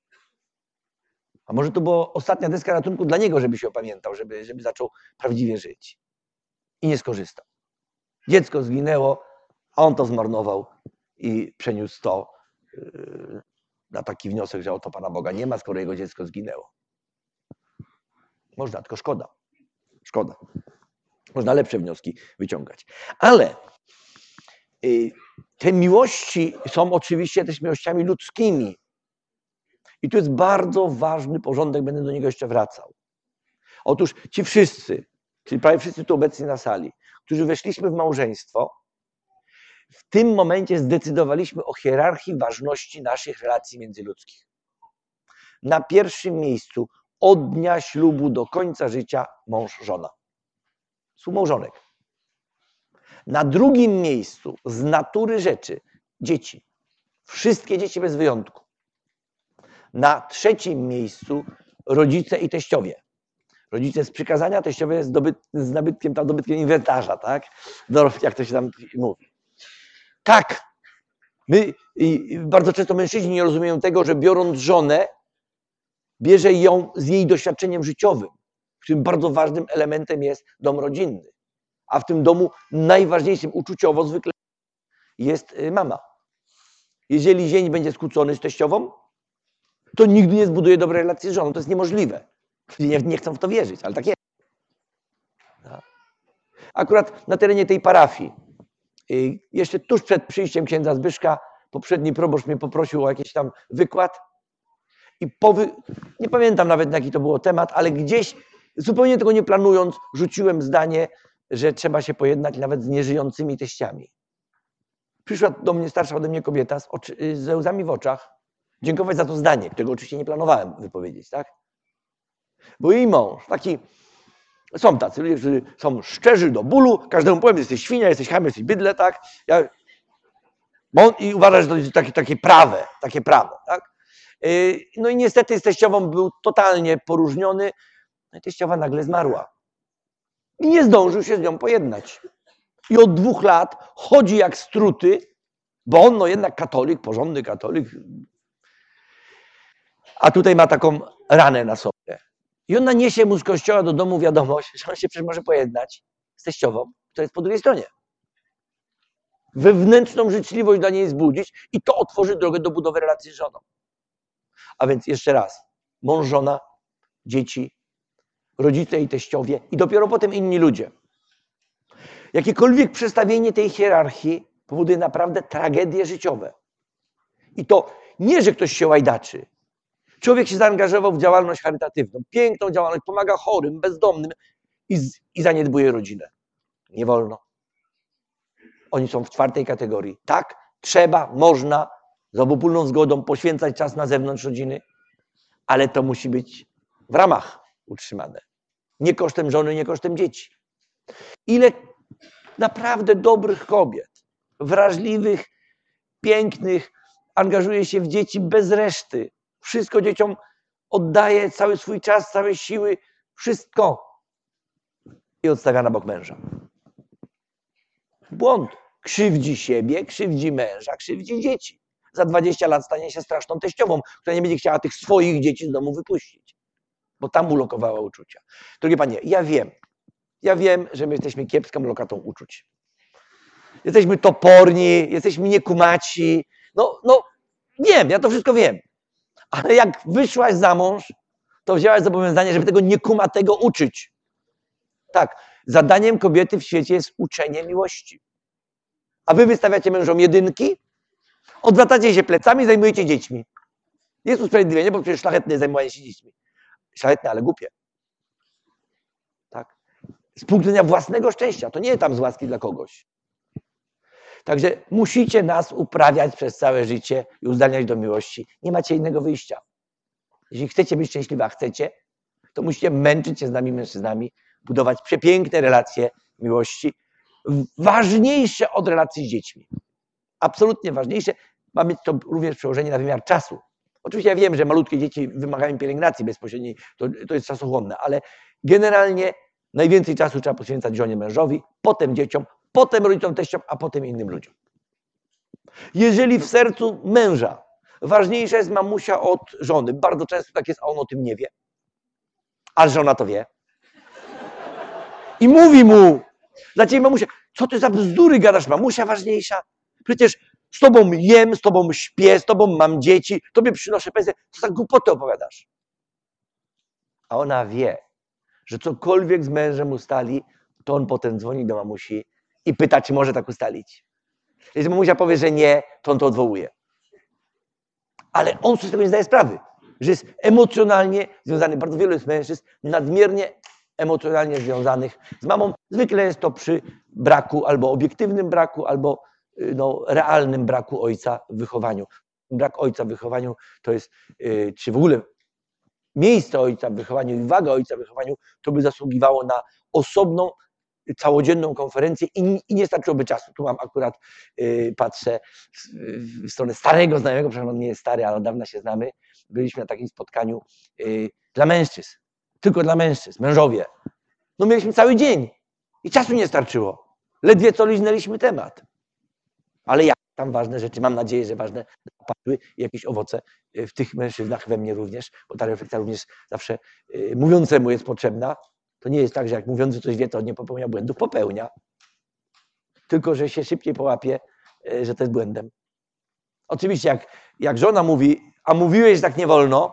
A może to była ostatnia deska ratunku dla niego, żeby się opamiętał, żeby zaczął prawdziwie żyć. I nie skorzystał. Dziecko zginęło, a on to zmarnował i przeniósł to na taki wniosek, że oto Pana Boga nie ma, skoro jego dziecko zginęło. Można, tylko szkoda. Szkoda. Można lepsze wnioski wyciągać. Ale te miłości są oczywiście też miłościami ludzkimi. I tu jest bardzo ważny porządek, będę do niego jeszcze wracał. Otóż ci wszyscy, czyli prawie wszyscy tu obecni na sali, którzy weszliśmy w małżeństwo, w tym momencie zdecydowaliśmy o hierarchii ważności naszych relacji międzyludzkich. Na pierwszym miejscu od dnia ślubu do końca życia mąż-żona. Współmałżonek. Na drugim miejscu z natury rzeczy dzieci. Wszystkie dzieci bez wyjątku. Na trzecim miejscu rodzice i teściowie. Rodzice z przykazania, teściowie z nabytkiem inwentarza, tak? Jak to się tam mówi. Tak. My bardzo często mężczyźni nie rozumieją tego, że biorąc żonę, bierze ją z jej doświadczeniem życiowym, w którym bardzo ważnym elementem jest dom rodzinny. A w tym domu najważniejszym uczuciowo zwykle jest mama. Jeżeli zięć będzie skłócony z teściową, to nigdy nie zbuduje dobrej relacji z żoną. To jest niemożliwe. Nie chcą w to wierzyć, ale tak jest. Akurat na terenie tej parafii, jeszcze tuż przed przyjściem księdza Zbyszka, poprzedni proboszcz mnie poprosił o jakiś tam wykład i nie pamiętam nawet, jaki to był temat, ale gdzieś, zupełnie tego nie planując, rzuciłem zdanie, że trzeba się pojednać nawet z nieżyjącymi teściami. Przyszła do mnie starsza ode mnie kobieta ze łzami w oczach, dziękować za to zdanie, którego oczywiście nie planowałem wypowiedzieć, tak? Bo jej mąż, są tacy ludzie, którzy są szczerzy do bólu, każdemu powiem, że jesteś świnia, jesteś cham, jesteś bydle, tak? I uważa, że to jest takie prawe, tak? No i niestety z teściową był totalnie poróżniony, no i teściowa nagle zmarła. I nie zdążył się z nią pojednać. I od 2 lat chodzi jak struty, bo on jednak katolik, porządny katolik, a tutaj ma taką ranę na sobie. I ona niesie mu z kościoła do domu wiadomość, że on się przecież może pojednać z teściową, która jest po drugiej stronie. Wewnętrzną życzliwość dla niej wzbudzić i to otworzy drogę do budowy relacji z żoną. A więc jeszcze raz, mąż, żona, dzieci, rodzice i teściowie i dopiero potem inni ludzie. Jakiekolwiek przestawienie tej hierarchii powoduje naprawdę tragedie życiowe. I to nie, że ktoś się łajdaczy. Człowiek się zaangażował w działalność charytatywną, piękną działalność, pomaga chorym, bezdomnym i zaniedbuje rodzinę. Nie wolno. Oni są w czwartej kategorii. Tak, trzeba, można z obopólną zgodą poświęcać czas na zewnątrz rodziny, ale to musi być w ramach utrzymane. Nie kosztem żony, nie kosztem dzieci. Ile naprawdę dobrych kobiet, wrażliwych, pięknych, angażuje się w dzieci bez reszty. Wszystko dzieciom oddaje, cały swój czas, całe siły, wszystko. I odstawia na bok męża. Błąd. Krzywdzi siebie, krzywdzi męża, krzywdzi dzieci. Za 20 lat stanie się straszną teściową, która nie będzie chciała tych swoich dzieci z domu wypuścić, bo tam ulokowała uczucia. Drogie panie, ja wiem, że my jesteśmy kiepską lokatą uczuć. Jesteśmy toporni, jesteśmy niekumaci. No, wiem, ja to wszystko wiem. Ale jak wyszłaś za mąż, to wzięłaś zobowiązanie, żeby tego niekumatego uczyć. Tak, zadaniem kobiety w świecie jest uczenie miłości. A wy wystawiacie mężom jedynki, odwracacie się plecami, zajmujecie dziećmi. Jest usprawiedliwienie, bo przecież szlachetne jest zajmowanie się dziećmi. Szlachetne, ale głupie. Tak? Z punktu widzenia własnego szczęścia. To nie tam z łaski dla kogoś. Także musicie nas uprawiać przez całe życie i uzdalniać do miłości. Nie macie innego wyjścia. Jeśli chcecie być szczęśliwi, a chcecie, to musicie męczyć się z nami, mężczyznami, budować przepiękne relacje miłości, ważniejsze od relacji z dziećmi. Absolutnie ważniejsze. Ma mieć to również przełożenie na wymiar czasu. Oczywiście ja wiem, że malutkie dzieci wymagają pielęgnacji bezpośredniej, to jest czasochłonne, ale generalnie najwięcej czasu trzeba poświęcać żonie, mężowi, potem dzieciom, potem rodzicom, teściom, a potem innym ludziom. Jeżeli w sercu męża ważniejsza jest mamusia od żony, bardzo często tak jest, a on o tym nie wie, a żona to wie i mówi mu, dla ciebie mamusia, co ty za bzdury gadasz, mamusia ważniejsza? Przecież z tobą jem, z tobą śpię, z tobą mam dzieci, tobie przynoszę pensję, co za głupoty opowiadasz? A ona wie, że cokolwiek z mężem ustali, to on potem dzwoni do mamusi i pyta, czy może tak ustalić. Jeśli mamusia powie, że nie, to on to odwołuje. Ale on sobie z tego nie zdaje sprawy, że jest emocjonalnie związany. Bardzo wielu jest mężczyzn nadmiernie emocjonalnie związanych z mamą. Zwykle jest to przy braku, albo obiektywnym braku, albo realnym braku ojca w wychowaniu. Brak ojca w wychowaniu to jest, czy w ogóle miejsce ojca w wychowaniu i waga ojca w wychowaniu, to by zasługiwało na osobną, całodzienną konferencję i nie starczyłoby czasu. Tu mam akurat, patrzę w stronę starego znajomego, przecież on nie jest stary, ale od dawna się znamy. Byliśmy na takim spotkaniu dla mężczyzn, tylko dla mężczyzn, mężowie. No mieliśmy cały dzień i czasu nie starczyło. Ledwie co liznęliśmy temat. Ale jak tam ważne rzeczy, mam nadzieję, że ważne, padły i jakieś owoce w tych mężczyznach, we mnie również, bo ta refleksja również zawsze mówiącemu jest potrzebna. To nie jest tak, że jak mówiący coś wie, to nie popełnia błędów. Popełnia. Tylko, że się szybciej połapie, że to jest błędem. Oczywiście jak żona mówi, a mówiłeś, że tak nie wolno,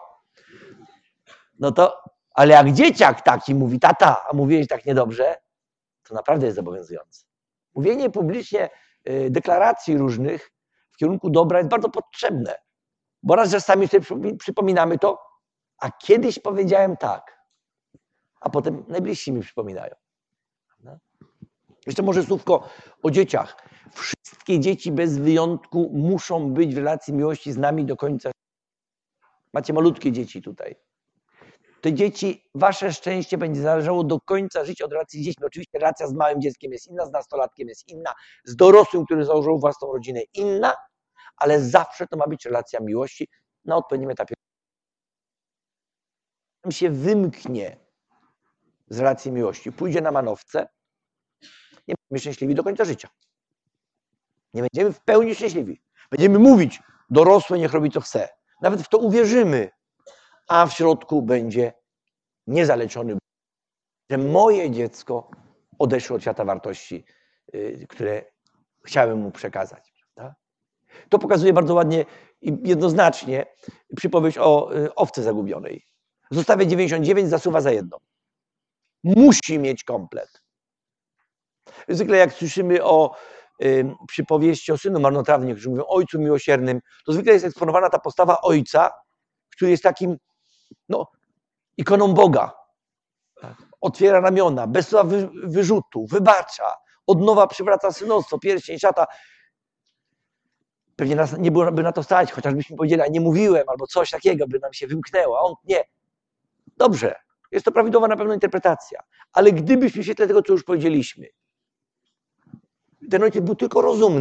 no to, ale jak dzieciak taki mówi, tata, a mówiłeś, że tak niedobrze, to naprawdę jest zobowiązujące. Mówienie publicznie deklaracji różnych w kierunku dobra jest bardzo potrzebne. Bo raz, że sami sobie przypominamy to, a kiedyś powiedziałem tak, a potem najbliżsi mi przypominają. Jeszcze może słówko o dzieciach. Wszystkie dzieci bez wyjątku muszą być w relacji miłości z nami do końca. Macie malutkie dzieci tutaj. Te dzieci, wasze szczęście będzie zależało do końca życia od relacji z dziećmi. Oczywiście relacja z małym dzieckiem jest inna, z nastolatkiem jest inna, z dorosłym, który założył własną rodzinę inna, ale zawsze to ma być relacja miłości na odpowiednim etapie. Się wymknie z relacji miłości, pójdzie na manowce, nie będziemy szczęśliwi do końca życia. Nie będziemy w pełni szczęśliwi. Będziemy mówić, dorosłe niech robi co chce. Nawet w to uwierzymy, a w środku będzie niezaleczony, że moje dziecko odeszło od świata wartości, które chciałem mu przekazać. Prawda? To pokazuje bardzo ładnie i jednoznacznie przypowieść o owce zagubionej. Zostawia 99, zasuwa za jedną. Musi mieć komplet. Zwykle jak słyszymy o przypowieści o synu marnotrawnym, którzy mówią ojcu miłosiernym, to zwykle jest eksponowana ta postawa ojca, który jest takim ikoną Boga. Otwiera ramiona, bez słowa wyrzutu, wybacza, od nowa przywraca synostwo, pierścień, szata. Pewnie nas nie byłoby na to stać, chociażbyśmy powiedzieli, a nie mówiłem, albo coś takiego by nam się wymknęło, a on nie. Dobrze, jest to prawidłowa na pewno interpretacja, ale gdybyśmy w świetle tego, co już powiedzieliśmy, ten ojciec był tylko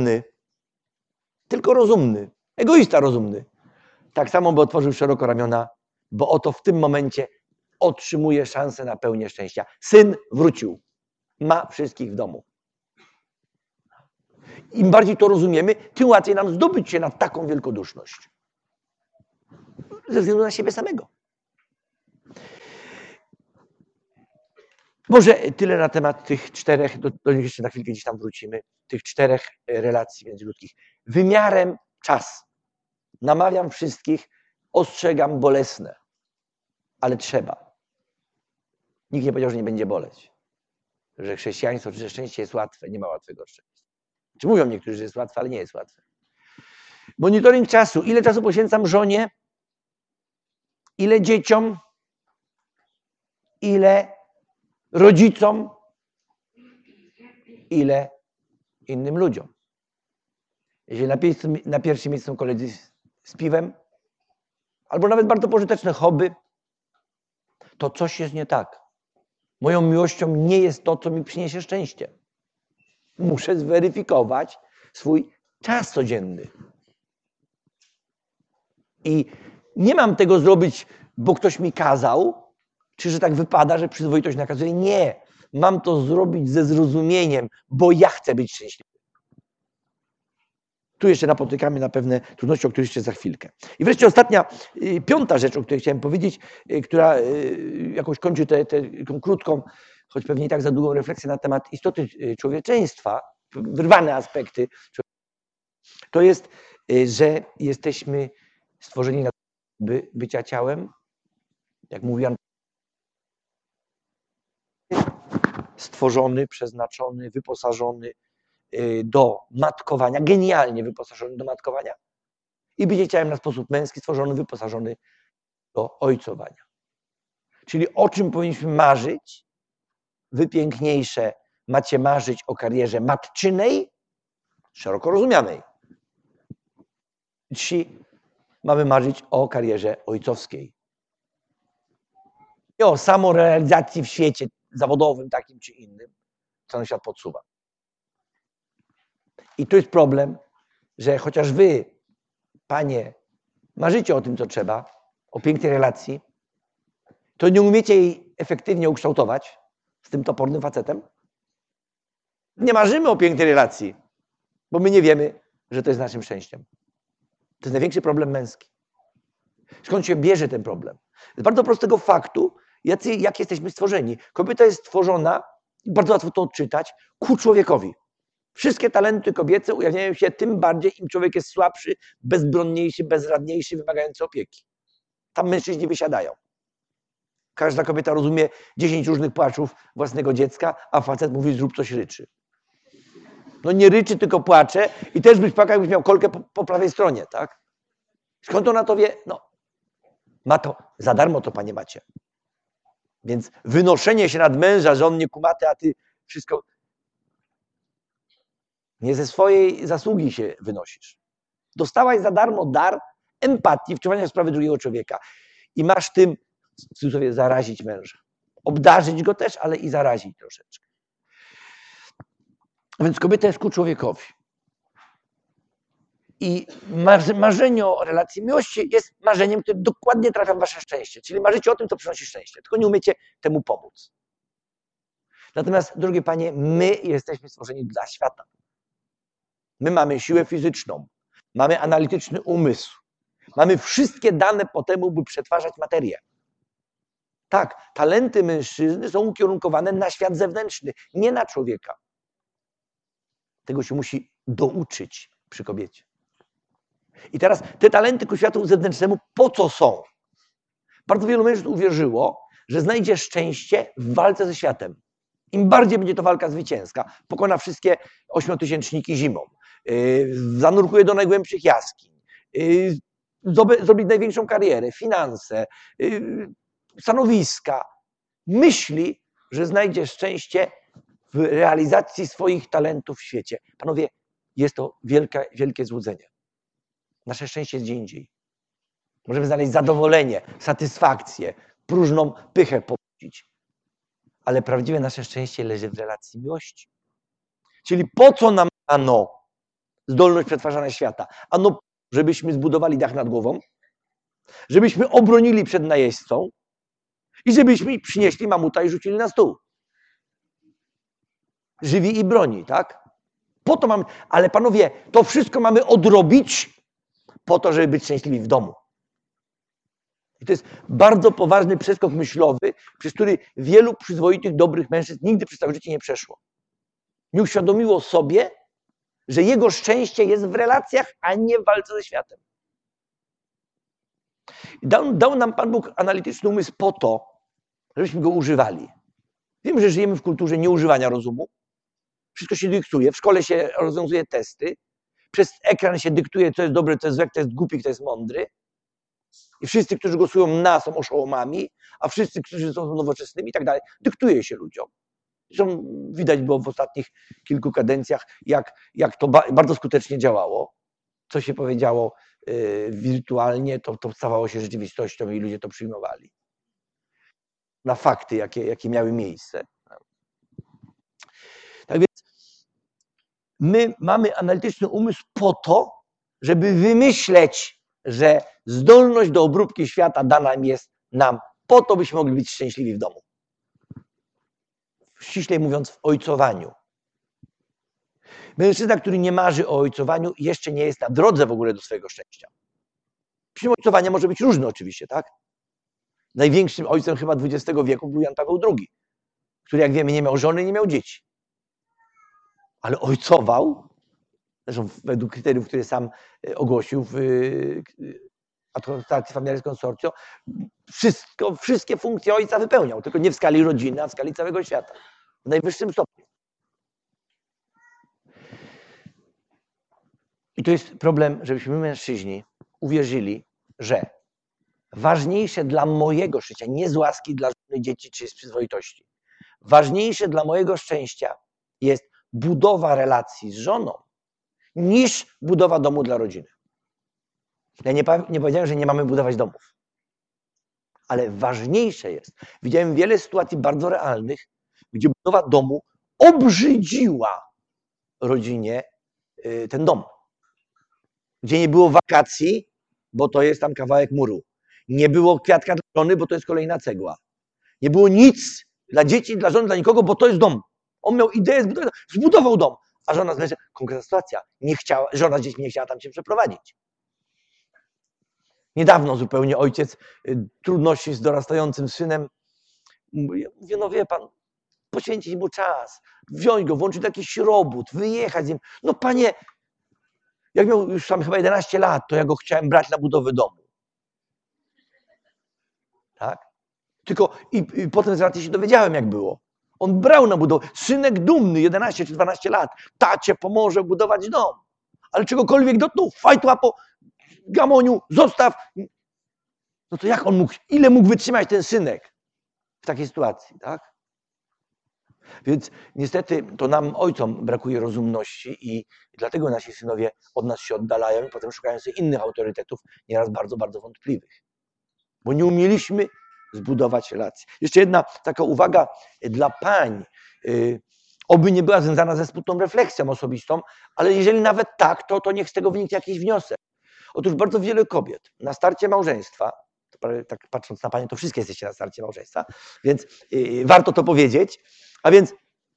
rozumny, egoista rozumny, tak samo by otworzył szeroko ramiona, bo oto w tym momencie otrzymuje szansę na pełnię szczęścia. Syn wrócił, ma wszystkich w domu. Im bardziej to rozumiemy, tym łatwiej nam zdobyć się na taką wielkoduszność. Ze względu na siebie samego. Może tyle na temat tych 4, do nich jeszcze na chwilkę gdzieś tam wrócimy, tych 4 relacji międzyludzkich. Wymiarem czas. Namawiam wszystkich, ostrzegam, bolesne, ale trzeba. Nikt nie powiedział, że nie będzie boleć. Że chrześcijaństwo, czy że szczęście jest łatwe. Nie ma łatwego szczęścia. Czy mówią niektórzy, że jest łatwe, ale nie jest łatwe. Monitoring czasu. Ile czasu poświęcam żonie? Ile dzieciom? Ile rodzicom? Ile innym ludziom? Jeżeli na pierwszym miejscu są koledzy z piwem, albo nawet bardzo pożyteczne hobby, to coś jest nie tak. Moją miłością nie jest to, co mi przyniesie szczęście. Muszę zweryfikować swój czas codzienny. I nie mam tego zrobić, bo ktoś mi kazał, czy że tak wypada, że przyzwoitość nakazuje. Nie. Mam to zrobić ze zrozumieniem, bo ja chcę być szczęśliwy. Tu jeszcze napotykamy na pewne trudności, o których jeszcze za chwilkę. I wreszcie ostatnia, 5. rzecz, o której chciałem powiedzieć, która jakoś kończy tę krótką, choć pewnie i tak za długą refleksję na temat istoty człowieczeństwa, wyrwane aspekty, to jest, że jesteśmy stworzeni na by bycia ciałem, jak mówiłem, stworzony, przeznaczony, wyposażony do matkowania, genialnie wyposażony do matkowania i bycie ciałem na sposób męski, stworzony, wyposażony do ojcowania. Czyli o czym powinniśmy marzyć? Wy piękniejsze macie marzyć o karierze matczynej, szeroko rozumianej. Ci mamy marzyć o karierze ojcowskiej. Nie o samorealizacji w świecie zawodowym takim czy innym, co nam świat podsuwa. I tu jest problem, że chociaż wy, panie, marzycie o tym, co trzeba, o pięknej relacji, to nie umiecie jej efektywnie ukształtować z tym topornym facetem. Nie marzymy o pięknej relacji, bo my nie wiemy, że to jest naszym szczęściem. To jest największy problem męski. Skąd się bierze ten problem? Z bardzo prostego faktu, jak jesteśmy stworzeni. Kobieta jest stworzona, bardzo łatwo to odczytać, ku człowiekowi. Wszystkie talenty kobiece ujawniają się tym bardziej, im człowiek jest słabszy, bezbronniejszy, bezradniejszy, wymagający opieki. Tam mężczyźni wysiadają. Każda kobieta rozumie 10 różnych płaczów własnego dziecka, a facet mówi, zrób coś, ryczy. No nie ryczy, tylko płacze i też byś płakał, jakbyś miał kolkę po prawej stronie, tak? Skąd ona to wie? No, ma to, za darmo to panie macie. Więc wynoszenie się nad męża, że on nie kumaty, a ty wszystko... Nie ze swojej zasługi się wynosisz. Dostałaś za darmo dar empatii, wczuwania w sprawy drugiego człowieka. I masz tym, w cudzysłowie, zarazić męża. Obdarzyć go też, ale i zarazić troszeczkę. Więc kobieta jest ku człowiekowi. I marzenie o relacji miłości jest marzeniem, które dokładnie trafia w wasze szczęście. Czyli marzycie o tym, co przynosi szczęście. Tylko nie umiecie temu pomóc. Natomiast, drogie panie, my jesteśmy stworzeni dla świata. My mamy siłę fizyczną, mamy analityczny umysł, mamy wszystkie dane po temu, by przetwarzać materię. Tak, talenty mężczyzny są ukierunkowane na świat zewnętrzny, nie na człowieka. Tego się musi douczyć przy kobiecie. I teraz te talenty ku światu zewnętrznemu po co są? Bardzo wielu mężczyzn uwierzyło, że znajdzie szczęście w walce ze światem. Im bardziej będzie to walka zwycięska, pokona wszystkie ośmiotysięczniki zimą, zanurkuje do najgłębszych jaskiń, zrobi największą karierę, finanse, stanowiska. Myśli, że znajdzie szczęście w realizacji swoich talentów w świecie. Panowie, jest to wielkie złudzenie. Nasze szczęście jest gdzie indziej. Możemy znaleźć zadowolenie, satysfakcję, próżną pychę pobudzić. Ale prawdziwe nasze szczęście leży w relacji miłości. Czyli po co nam ano zdolność przetwarzania świata? Ano, żebyśmy zbudowali dach nad głową, żebyśmy obronili przed najeźdźcą i żebyśmy przynieśli mamuta i rzucili na stół. Żywi i broni, tak? Po to mamy, ale panowie, to wszystko mamy odrobić po to, żeby być szczęśliwi w domu. I to jest bardzo poważny przeskok myślowy, przez który wielu przyzwoitych, dobrych mężczyzn nigdy przez całe życie nie przeszło. Nie uświadomiło sobie, że jego szczęście jest w relacjach, a nie w walce ze światem. Dał nam Pan Bóg analityczny umysł po to, żebyśmy go używali. Wiem, że żyjemy w kulturze nieużywania rozumu. Wszystko się dyktuje, w szkole się rozwiązuje testy, przez ekran się dyktuje, co jest dobre, co jest złe, kto jest głupi, kto jest mądry. I wszyscy, którzy głosują na, są oszołomami, a wszyscy, którzy są nowoczesnymi i tak dalej, dyktuje się ludziom. Zresztą widać było w ostatnich kilku kadencjach, jak to bardzo skutecznie działało. Co się powiedziało wirtualnie, to stawało się rzeczywistością i ludzie to przyjmowali. Na fakty, jakie miały miejsce. Tak więc my mamy analityczny umysł po to, żeby wymyśleć, że zdolność do obróbki świata dana jest nam po to, byśmy mogli być szczęśliwi w domu. Ściślej mówiąc, w ojcowaniu. Mężczyzna, który nie marzy o ojcowaniu, jeszcze nie jest na drodze w ogóle do swojego szczęścia. Przyczyn ojcowania może być różny oczywiście, tak? Największym ojcem chyba XX wieku był Jan Paweł II, który, jak wiemy, nie miał żony, nie miał dzieci. Ale ojcował, zresztą według kryteriów, które sam ogłosił w Adoptacji Familiaris Consortio, wszystkie funkcje ojca wypełniał, tylko nie w skali rodziny, a w skali całego świata. W najwyższym stopniu. I to jest problem, żebyśmy my, mężczyźni, uwierzyli, że ważniejsze dla mojego szczęścia, nie z łaski dla żony, dzieci czy z przyzwoitości, ważniejsze dla mojego szczęścia jest budowa relacji z żoną, niż budowa domu dla rodziny. Ja nie powiedziałem, że nie mamy budować domów. Ale ważniejsze jest. Widziałem wiele sytuacji bardzo realnych, gdzie budowa domu obrzydziła rodzinie ten dom. Gdzie nie było wakacji, bo to jest tam kawałek muru. Nie było kwiatka dla żony, bo to jest kolejna cegła. Nie było nic dla dzieci, dla żony, dla nikogo, bo to jest dom. On miał ideę, zbudował dom. A żona z mężem, konkretna sytuacja, żona z dziećmi nie chciała tam się przeprowadzić. Niedawno zupełnie ojciec, trudności z dorastającym synem. Mówię, no wie pan, poświęcić mu czas, wziąć go, włączyć jakiś robót, wyjechać z nim. No panie, jak miał już tam chyba 11 lat, to ja go chciałem brać na budowę domu. Tak? Tylko i potem z racji się dowiedziałem, jak było. On brał na budowę. Synek dumny, 11 czy 12 lat. Tacie pomoże budować dom. Ale czegokolwiek dotknął, fajt łapo, gamoniu, zostaw. No to jak on mógł, ile mógł wytrzymać ten synek w takiej sytuacji, tak? Więc niestety to nam, ojcom, brakuje rozumności i dlatego nasi synowie od nas się oddalają i potem szukają sobie innych autorytetów, nieraz bardzo, bardzo wątpliwych. Bo nie umieliśmy zbudować relacji. Jeszcze jedna taka uwaga dla pań. Oby nie była związana ze smutną refleksją osobistą, ale jeżeli nawet tak, to niech z tego wyniknie jakiś wniosek. Otóż bardzo wiele kobiet na starcie małżeństwa, tak patrząc na panie, to wszystkie jesteście na starcie małżeństwa, więc warto to powiedzieć, a więc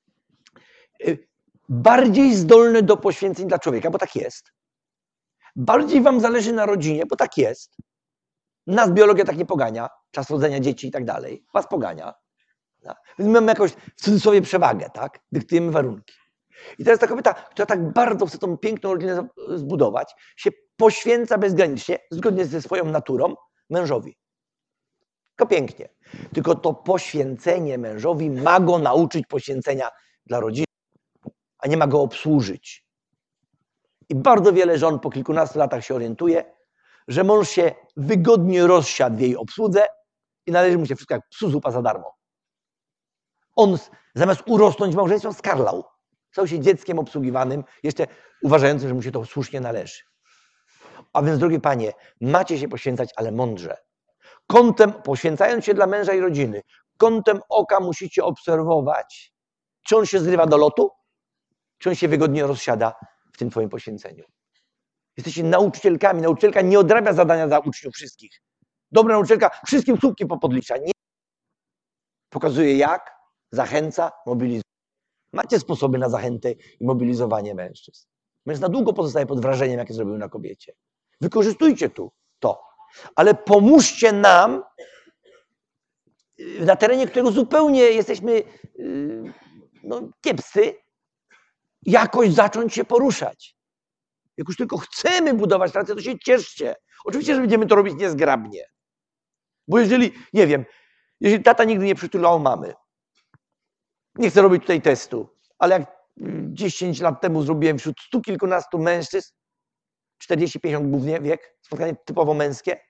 bardziej zdolne do poświęceń dla człowieka, bo tak jest. Bardziej wam zależy na rodzinie, bo tak jest. Nas biologia tak nie pogania. czas rodzenia dzieci i tak dalej, was pogania. Tak? Więc mamy jakąś w cudzysłowie przewagę, tak? Dyktujemy warunki. I teraz ta kobieta, która tak bardzo chce tą piękną rodzinę zbudować, się poświęca bezgranicznie, zgodnie ze swoją naturą, mężowi. Tylko pięknie. Tylko to poświęcenie mężowi ma go nauczyć poświęcenia dla rodziny, a nie ma go obsłużyć. I bardzo wiele żon po kilkunastu latach się orientuje, że mąż się wygodnie rozsiadł w jej obsłudze i należy mu się wszystko jak psu zupa za darmo. On zamiast urosnąć w małżeństwie skarlał. Stał się dzieckiem obsługiwanym, jeszcze uważającym, że mu się to słusznie należy. A więc, drogie panie, macie się poświęcać, ale mądrze. Poświęcając się dla męża i rodziny, kątem oka musicie obserwować, czy on się zrywa do lotu, czy on się wygodnie rozsiada w tym twoim poświęceniu. Jesteście nauczycielkami. Nauczycielka nie odrabia zadania za uczniów wszystkich. Dobra nauczycielka wszystkim słupki popodlicza. Nie. Pokazuje jak, zachęca, mobilizuje. Macie sposoby na zachętę i mobilizowanie mężczyzn. Mężczyzna długo pozostaje pod wrażeniem, jakie zrobił na kobiecie. Wykorzystujcie to. Ale pomóżcie nam na terenie, którego zupełnie jesteśmy kiepscy, jakoś zacząć się poruszać. Jak już tylko chcemy budować relacje, to się cieszcie. Oczywiście, że będziemy to robić niezgrabnie. Bo jeżeli, nie wiem, jeżeli tata nigdy nie przytulał mamy, nie chcę robić tutaj testu, ale jak 10 lat temu zrobiłem wśród 100 kilkunastu mężczyzn, 40-50 głównie wiek, spotkanie typowo męskie,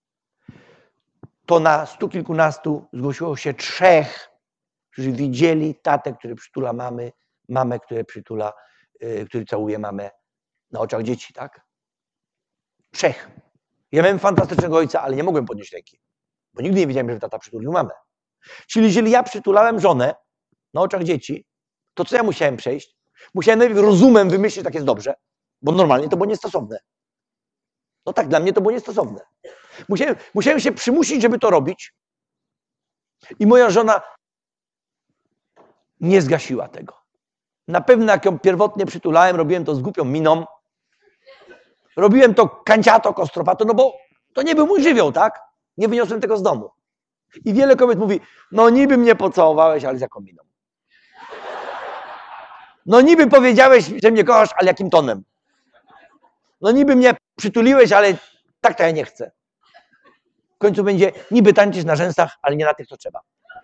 to na 100 kilkunastu zgłosiło się 3, którzy widzieli tatę, który przytula mamę, który całuje mamę na oczach dzieci, tak? 3. Ja miałem fantastycznego ojca, ale nie mogłem podnieść ręki, bo nigdy nie wiedziałem, że tata przytulił mamę. Czyli jeżeli ja przytulałem żonę na oczach dzieci, to co ja musiałem przejść? Musiałem najpierw rozumem wymyślić, że tak jest dobrze, bo normalnie to było niestosowne. No tak, dla mnie to było niestosowne. Musiałem się przymusić, żeby to robić. I moja żona nie zgasiła tego. Na pewno jak ją pierwotnie przytulałem, robiłem to z głupią miną. Robiłem to kanciato, kostropato, no bo to nie był mój żywioł, tak? Nie wyniosłem tego z domu. I wiele kobiet mówi, no niby mnie pocałowałeś, ale z jaką miną? No niby powiedziałeś, że mnie kochasz, ale jakim tonem? No niby mnie przytuliłeś, ale tak to ja nie chcę. W końcu będzie, niby tańczysz na rzęsach, ale nie na tych, co trzeba.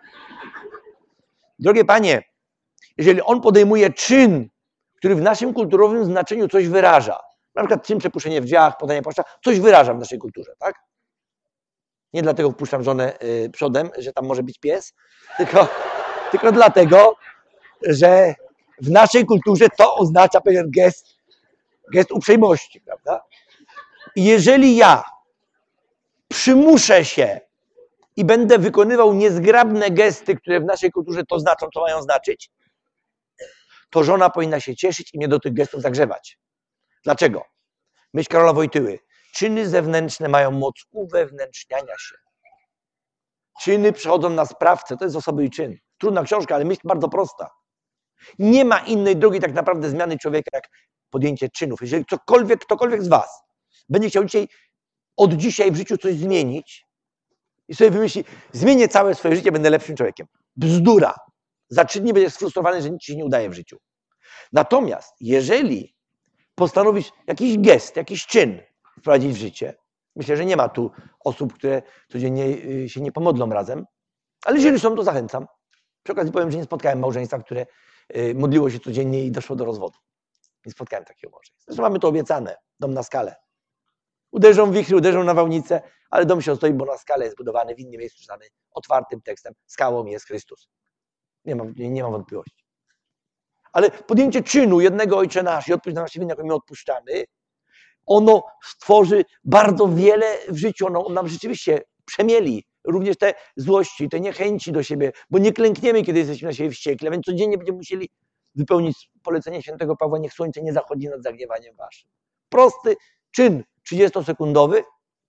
Drogie panie, jeżeli on podejmuje czyn, który w naszym kulturowym znaczeniu coś wyraża, na przykład czyn przepuszczenie w drzwiach, podanie płaszcza, coś wyraża w naszej kulturze, tak? Nie dlatego wpuszczam żonę przodem, że tam może być pies, tylko dlatego, że w naszej kulturze to oznacza pewien gest uprzejmości, prawda? I jeżeli ja przymuszę się i będę wykonywał niezgrabne gesty, które w naszej kulturze to znaczą, co mają znaczyć, to żona powinna się cieszyć i mnie do tych gestów zagrzewać. Dlaczego? Myśl Karola Wojtyły. Czyny zewnętrzne mają moc uwewnętrzniania się. Czyny przechodzą na sprawcę. To jest osoby i czyn. Trudna książka, ale myśl bardzo prosta. Nie ma innej drogi tak naprawdę zmiany człowieka, jak podjęcie czynów. Jeżeli ktokolwiek z was będzie chciał od dzisiaj w życiu coś zmienić i sobie wymyśli, zmienię całe swoje życie, będę lepszym człowiekiem. Bzdura. Za 3 dni będziesz sfrustrowany, że nic ci się nie udaje w życiu. Natomiast jeżeli postanowisz jakiś gest, jakiś czyn wprowadzić w życie, myślę, że nie ma tu osób, które codziennie się nie pomodlą razem, ale jeżeli są, to zachęcam. Przy okazji powiem, że nie spotkałem małżeństwa, które modliło się codziennie i doszło do rozwodu. Nie spotkałem takiego małżeństwa. Zresztą mamy to obiecane, dom na skalę. Uderzą wichry, uderzą nawałnice, ale dom się ostoi, bo na skalę jest budowany, w innym miejscu czytany otwartym tekstem. Skałą jest Chrystus. Nie mam wątpliwości. Ale podjęcie czynu jednego Ojcze Nasz i odpuść nam nasze winy, jak my odpuszczamy, ono stworzy bardzo wiele w życiu. Ono nam rzeczywiście przemieli również te złości, te niechęci do siebie, bo nie klękniemy, kiedy jesteśmy na siebie wściekli, więc codziennie będziemy musieli wypełnić polecenie świętego Pawła, niech słońce nie zachodzi nad zagniewaniem waszym. Prosty czyn 30-sekundowy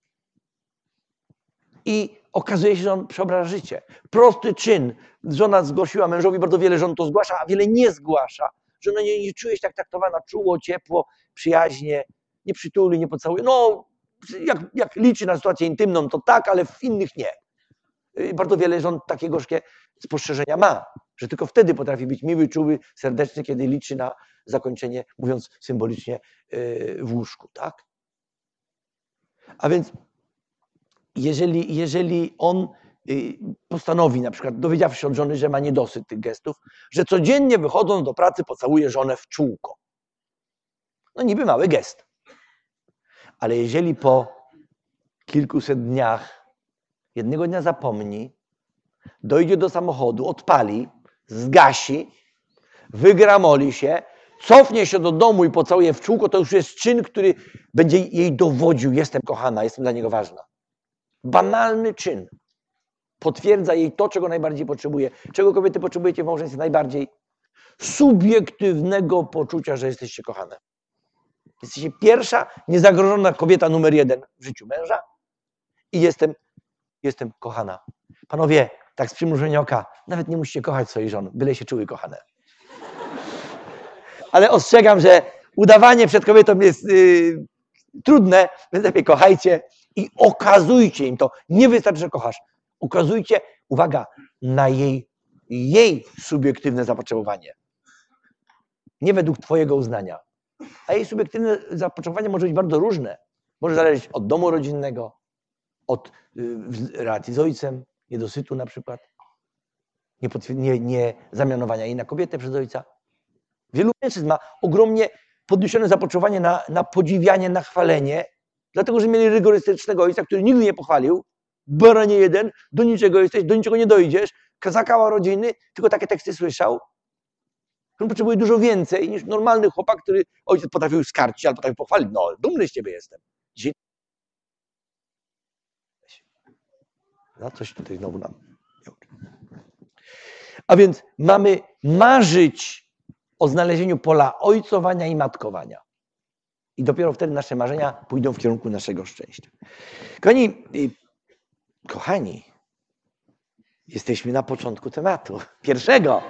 i okazuje się, że on przeobraża życie. Prosty czyn. Żona zgłosiła mężowi, bardzo wiele żon to zgłasza, a wiele nie zgłasza. Że ona nie czuje się tak traktowana, czuło, ciepło, przyjaźnie, nie przytuli, nie pocałuje. No, jak liczy na sytuację intymną, to tak, ale w innych nie. Bardzo wiele żon takie gorzkie spostrzeżenia ma, że tylko wtedy potrafi być miły, czuły, serdeczny, kiedy liczy na zakończenie, mówiąc symbolicznie, w łóżku, tak? A więc jeżeli on postanowi, na przykład dowiedziawszy się od żony, że ma niedosyt tych gestów, że codziennie wychodząc do pracy pocałuje żonę w czółko. No niby mały gest. Ale jeżeli po kilkuset dniach jednego dnia zapomni, dojdzie do samochodu, odpali, zgasi, wygramoli się, cofnie się do domu i pocałuje w czółko, to już jest czyn, który będzie jej dowodził: jestem kochana, jestem dla niego ważna. Banalny czyn. Potwierdza jej to, czego najbardziej potrzebuje. Czego kobiety potrzebujecie w małżeństwie najbardziej? Subiektywnego poczucia, że jesteście kochane. Jesteście pierwsza, niezagrożona kobieta numer 1 w życiu męża i jestem kochana. Panowie, tak z przymrużenia oka, nawet nie musicie kochać swojej żony, byle się czuły kochane. Ale ostrzegam, że udawanie przed kobietą jest trudne, więc lepiej kochajcie i okazujcie im to. Nie wystarczy, że kochasz. Ukazujcie, uwaga, na jej subiektywne zapotrzebowanie. Nie według twojego uznania. A jej subiektywne zapotrzebowanie może być bardzo różne. Może zależeć od domu rodzinnego, od relacji z ojcem, niedosytu na przykład, nie zamianowania jej na kobietę przez ojca. Wielu mężczyzn ma ogromnie podniesione zapotrzebowanie na podziwianie, na chwalenie, dlatego że mieli rygorystycznego ojca, który nigdy nie pochwalił. Baranie jeden, do niczego jesteś, do niczego nie dojdziesz, zakała rodziny, tylko takie teksty słyszał. On potrzebuje dużo więcej niż normalny chłopak, który ojciec potrafił skarcić, ale potrafił pochwalić. No, dumny z ciebie jestem. Dzisiaj... No, coś tutaj znowu nam. A więc mamy marzyć o znalezieniu pola ojcowania i matkowania. I dopiero wtedy nasze marzenia pójdą w kierunku naszego szczęścia. Kochani, jesteśmy na początku tematu. Pierwszego.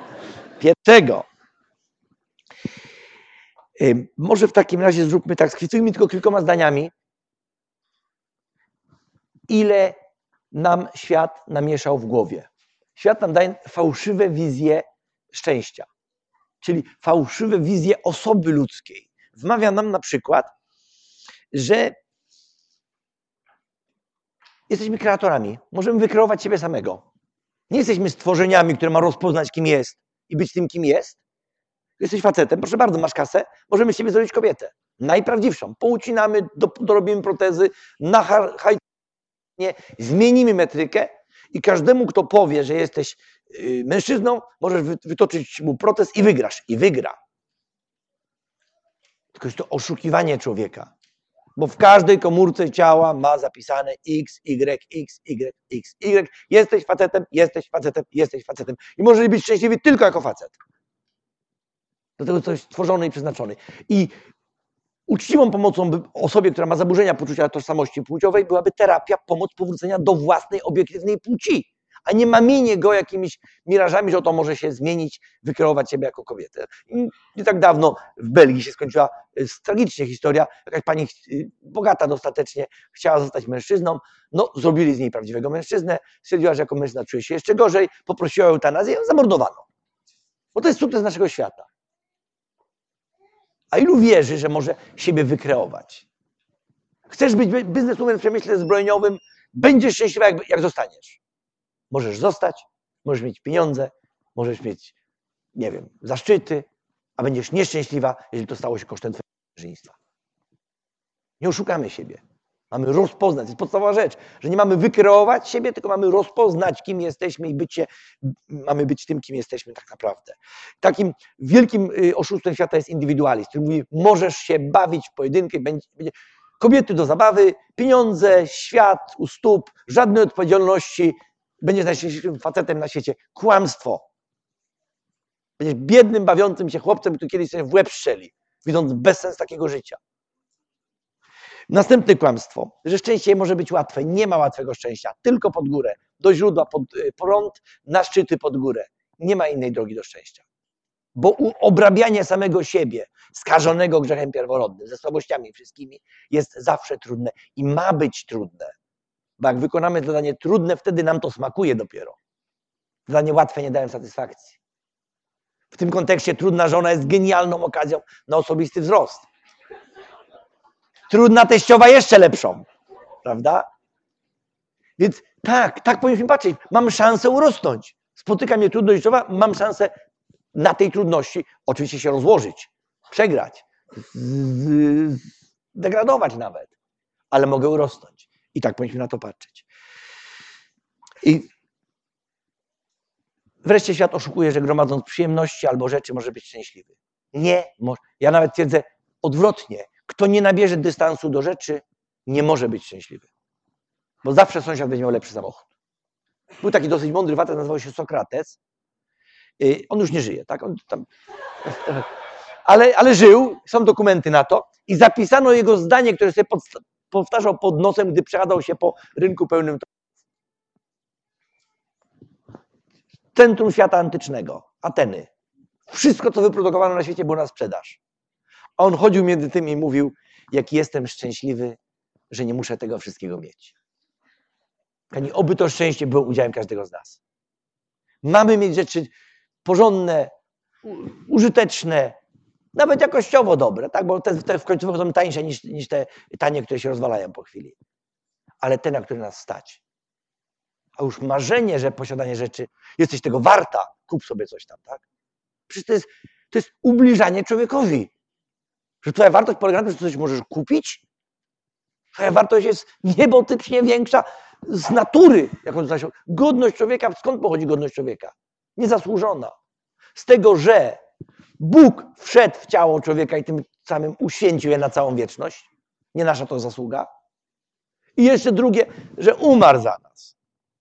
Może w takim razie zróbmy tak, skwitujmy tylko kilkoma zdaniami. Ile nam świat namieszał w głowie? Świat nam daje fałszywe wizje szczęścia, czyli fałszywe wizje osoby ludzkiej. Wmawia nam na przykład, że jesteśmy kreatorami. Możemy wykreować siebie samego. Nie jesteśmy stworzeniami, które ma rozpoznać, kim jest i być tym, kim jest. Jesteś facetem, proszę bardzo, masz kasę, możemy z siebie zrobić kobietę. Najprawdziwszą. Poucinamy, dorobimy protezy, zmienimy metrykę i każdemu, kto powie, że jesteś mężczyzną, możesz wytoczyć mu protez i wygrasz. I wygra. Tylko jest to oszukiwanie człowieka. Bo w każdej komórce ciała ma zapisane X, Y, X, Y, X, Y. Jesteś facetem, jesteś facetem, jesteś facetem. I możesz być szczęśliwy tylko jako facet. Dlatego to jest stworzony i przeznaczony. I uczciwą pomocą osobie, która ma zaburzenia poczucia tożsamości płciowej, byłaby terapia, pomoc powrócenia do własnej obiektywnej płci, a nie mamienie go jakimiś mirażami, że oto może się zmienić, wykreować siebie jako kobietę. I nie tak dawno w Belgii się skończyła tragicznie historia. Jakaś pani bogata dostatecznie chciała zostać mężczyzną, no zrobili z niej prawdziwego mężczyznę, stwierdziła, że jako mężczyzna czuje się jeszcze gorzej, poprosiła o eutanazję, zamordowano. Bo to jest sukces naszego świata. A ilu wierzy, że może siebie wykreować? Chcesz być biznesmenem w przemyśle zbrojeniowym, będziesz szczęśliwa, jak zostaniesz. Możesz zostać, możesz mieć pieniądze, możesz mieć, nie wiem, zaszczyty, a będziesz nieszczęśliwa, jeżeli to stało się kosztem twojego mężczyństwa. Nie oszukamy siebie. Mamy rozpoznać, to jest podstawowa rzecz, że nie mamy wykreować siebie, tylko mamy rozpoznać, kim jesteśmy i mamy być tym, kim jesteśmy tak naprawdę. Takim wielkim oszustwem świata jest indywidualizm, który mówi, możesz się bawić w pojedynkę, kobiety do zabawy, pieniądze, świat u stóp, żadnej odpowiedzialności, będziesz najszczęśliwszym facetem na świecie. Kłamstwo. Będziesz biednym, bawiącym się chłopcem, który kiedyś sobie w łeb strzeli, widząc bezsens takiego życia. Następne kłamstwo, że szczęście może być łatwe. Nie ma łatwego szczęścia, tylko pod górę. Do źródła pod prąd, na szczyty pod górę. Nie ma innej drogi do szczęścia. Bo obrabianie samego siebie, skażonego grzechem pierworodnym, ze słabościami wszystkimi, jest zawsze trudne i ma być trudne. Bo jak wykonamy zadanie trudne, wtedy nam to smakuje dopiero. Zadanie łatwe nie dają satysfakcji. W tym kontekście trudna żona jest genialną okazją na osobisty wzrost. Trudna teściowa jeszcze lepszą. Prawda? Więc tak powinniśmy patrzeć. Mam szansę urosnąć. Spotyka mnie trudność życiowa, mam szansę na tej trudności oczywiście się rozłożyć, przegrać, zdegradować nawet. Ale mogę urosnąć. I tak powinniśmy na to patrzeć. I wreszcie świat oszukuje, że gromadząc przyjemności albo rzeczy może być szczęśliwy. Nie może. Ja nawet twierdzę odwrotnie. Kto nie nabierze dystansu do rzeczy, nie może być szczęśliwy. Bo zawsze sąsiad będzie miał lepszy samochód. Był taki dosyć mądry facet, nazywał się Sokrates. On już nie żyje, tak? On tam... ale żył, są dokumenty na to i zapisano jego zdanie, które sobie powtarzał pod nosem, gdy przechadzał się po rynku pełnym. Centrum świata antycznego, Ateny. Wszystko, co wyprodukowano na świecie, było na sprzedaż. A on chodził między tym i mówił, jaki jestem szczęśliwy, że nie muszę tego wszystkiego mieć. Oby to szczęście było udziałem każdego z nas. Mamy mieć rzeczy porządne, użyteczne, nawet jakościowo dobre, tak? Bo te w końcu są tańsze niż te tanie, które się rozwalają po chwili. Ale te, na które nas stać. A już marzenie, że posiadanie rzeczy, jesteś tego warta, kup sobie coś tam, tak? Przecież to jest ubliżanie człowiekowi. Że twoja wartość polega na tym, że coś możesz kupić. Twoja wartość jest niebotycznie większa z natury. Godność człowieka, skąd pochodzi godność człowieka? Niezasłużona. Z tego, że Bóg wszedł w ciało człowieka i tym samym uświęcił je na całą wieczność. Nie nasza to zasługa. I jeszcze drugie, że umarł za nas.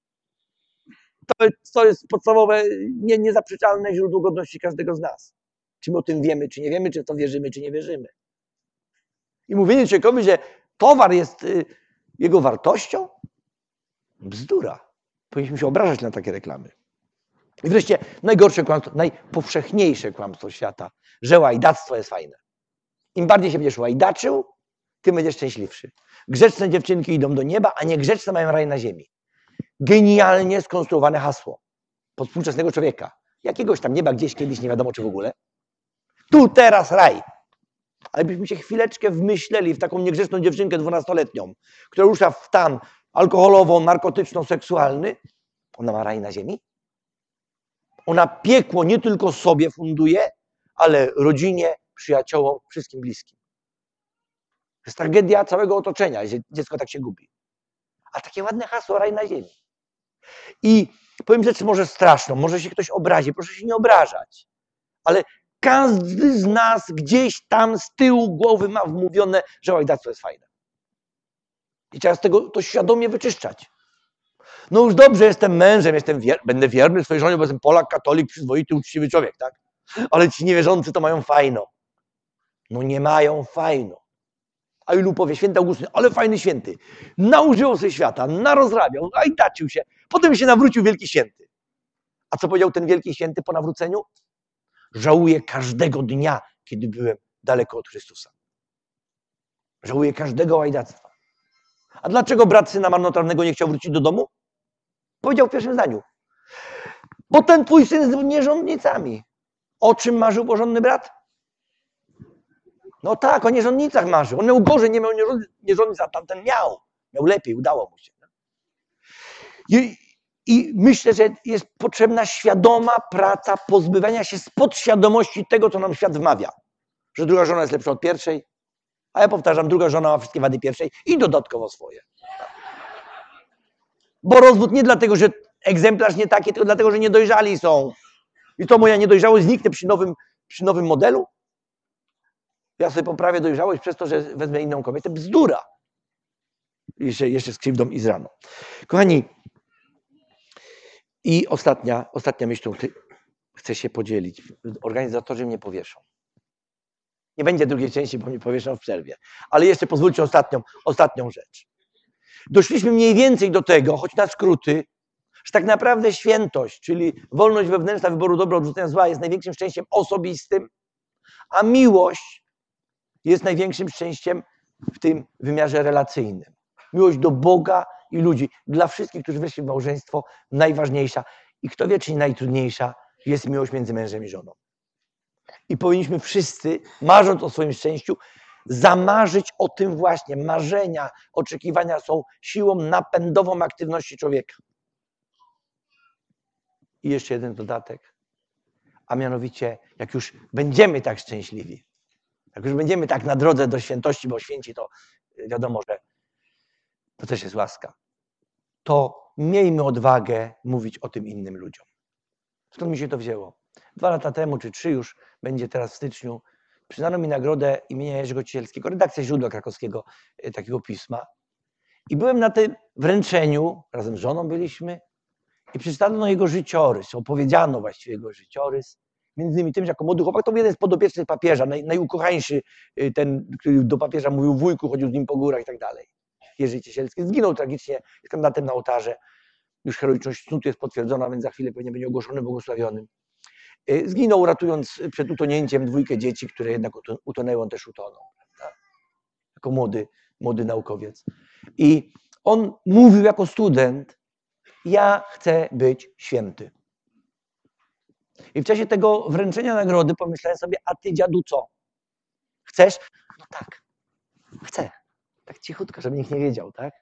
To jest podstawowe, niezaprzeczalne źródło godności każdego z nas. Czy my o tym wiemy, czy nie wiemy, czy w to wierzymy, czy nie wierzymy. I mówienie człowiekowi, że towar jest jego wartością? Bzdura. Powinniśmy się obrażać na takie reklamy. I wreszcie najgorsze kłamstwo, najpowszechniejsze kłamstwo świata, że łajdactwo jest fajne. Im bardziej się będziesz łajdaczył, tym będziesz szczęśliwszy. Grzeczne dziewczynki idą do nieba, a niegrzeczne mają raj na ziemi. Genialnie skonstruowane hasło pod współczesnego człowieka. Jakiegoś tam nieba gdzieś kiedyś, nie wiadomo czy w ogóle. Tu, teraz raj. Ale byśmy się chwileczkę wmyśleli w taką niegrzeczną dziewczynkę 12-letnią, która rusza w stan alkoholowo-narkotyczno-seksualny. Ona ma raj na ziemi? Ona piekło nie tylko sobie funduje, ale rodzinie, przyjaciołom, wszystkim bliskim. To jest tragedia całego otoczenia, że dziecko tak się gubi. A takie ładne hasło, raj na ziemi. I powiem rzecz może straszną, może się ktoś obrazi, proszę się nie obrażać. Ale każdy z nas gdzieś tam z tyłu głowy ma wmówione, że łajdactwo jest fajne. I trzeba z tego to świadomie wyczyszczać. No już dobrze, jestem mężem, będę wierny swojej żonie, bo jestem Polak, katolik, przyzwoity, uczciwy człowiek, tak? Ale ci niewierzący to mają fajno. No nie mają fajno. A ilu powie święty Augustyn, ale fajny święty. Naużył sobie świata, narozrabiał, ajdaczył się. Potem się nawrócił wielki święty. A co powiedział ten wielki święty po nawróceniu? Żałuję każdego dnia, kiedy byłem daleko od Chrystusa. Żałuję każdego łajdactwa. A dlaczego brat syna marnotrawnego nie chciał wrócić do domu? Powiedział w pierwszym zdaniu. Bo ten twój syn z nierządnicami. O czym marzył porządny brat? No tak, o nierządnicach marzył. On miał gorzej, nie miał nierządnic, a tamten miał. Miał lepiej, udało mu się. I myślę, że jest potrzebna świadoma praca pozbywania się z podświadomości tego, co nam świat wmawia. Że druga żona jest lepsza od pierwszej, a ja powtarzam, druga żona ma wszystkie wady pierwszej i dodatkowo swoje. Bo rozwód nie dlatego, że egzemplarz nie taki, tylko dlatego, że niedojrzali są. I to moja niedojrzałość zniknie przy nowym modelu? Ja sobie poprawię dojrzałość przez to, że wezmę inną kobietę. Bzdura. Jeszcze z krzywdą i z raną. Kochani, i ostatnia myśl, którą chcę się podzielić. Organizatorzy mnie powieszą. Nie będzie drugiej części, bo mnie powieszą w przerwie. Ale jeszcze pozwólcie ostatnią rzecz. Doszliśmy mniej więcej do tego, choć na skróty, że tak naprawdę świętość, czyli wolność wewnętrzna wyboru dobra, odrzucenia zła jest największym szczęściem osobistym, a miłość jest największym szczęściem w tym wymiarze relacyjnym. Miłość do Boga i ludzi. Dla wszystkich, którzy weszli w małżeństwo, najważniejsza i kto wie, czy najtrudniejsza jest miłość między mężem i żoną. I powinniśmy wszyscy, marząc o swoim szczęściu, zamarzyć o tym właśnie. Marzenia, oczekiwania są siłą napędową aktywności człowieka. I jeszcze jeden dodatek, a mianowicie, jak już będziemy tak szczęśliwi, jak już będziemy tak na drodze do świętości, bo święci to wiadomo, że to też jest łaska, to miejmy odwagę mówić o tym innym ludziom. Skąd mi się to wzięło? 2 lata temu, czy 3 już, będzie teraz w styczniu, przyznano mi nagrodę imienia Jerzego Ciesielskiego, redakcja Źródła Krakowskiego, takiego pisma. I byłem na tym wręczeniu, razem z żoną byliśmy, i przeczytano jego życiorys, opowiedziano właściwie jego życiorys. Między innymi tym, że jako młody chłopak to był jeden z podopiecznych papieża, najukochańszy, ten, który do papieża mówił wujku, chodził z nim po górach i tak dalej. Jerzy Ciesielski zginął tragicznie, jest kandydatem na ołtarze. Już heroiczność cnót jest potwierdzona, więc za chwilę pewnie będzie ogłoszony błogosławionym. Zginął, ratując przed utonięciem 2 dzieci, które jednak utonęły, on też utonął. Prawda? Jako młody naukowiec. I on mówił jako student: ja chcę być święty. I w czasie tego wręczenia nagrody pomyślałem sobie: a ty, dziadu, co? Chcesz? No tak, chcę. Tak cichutko, żeby nikt nie wiedział, tak?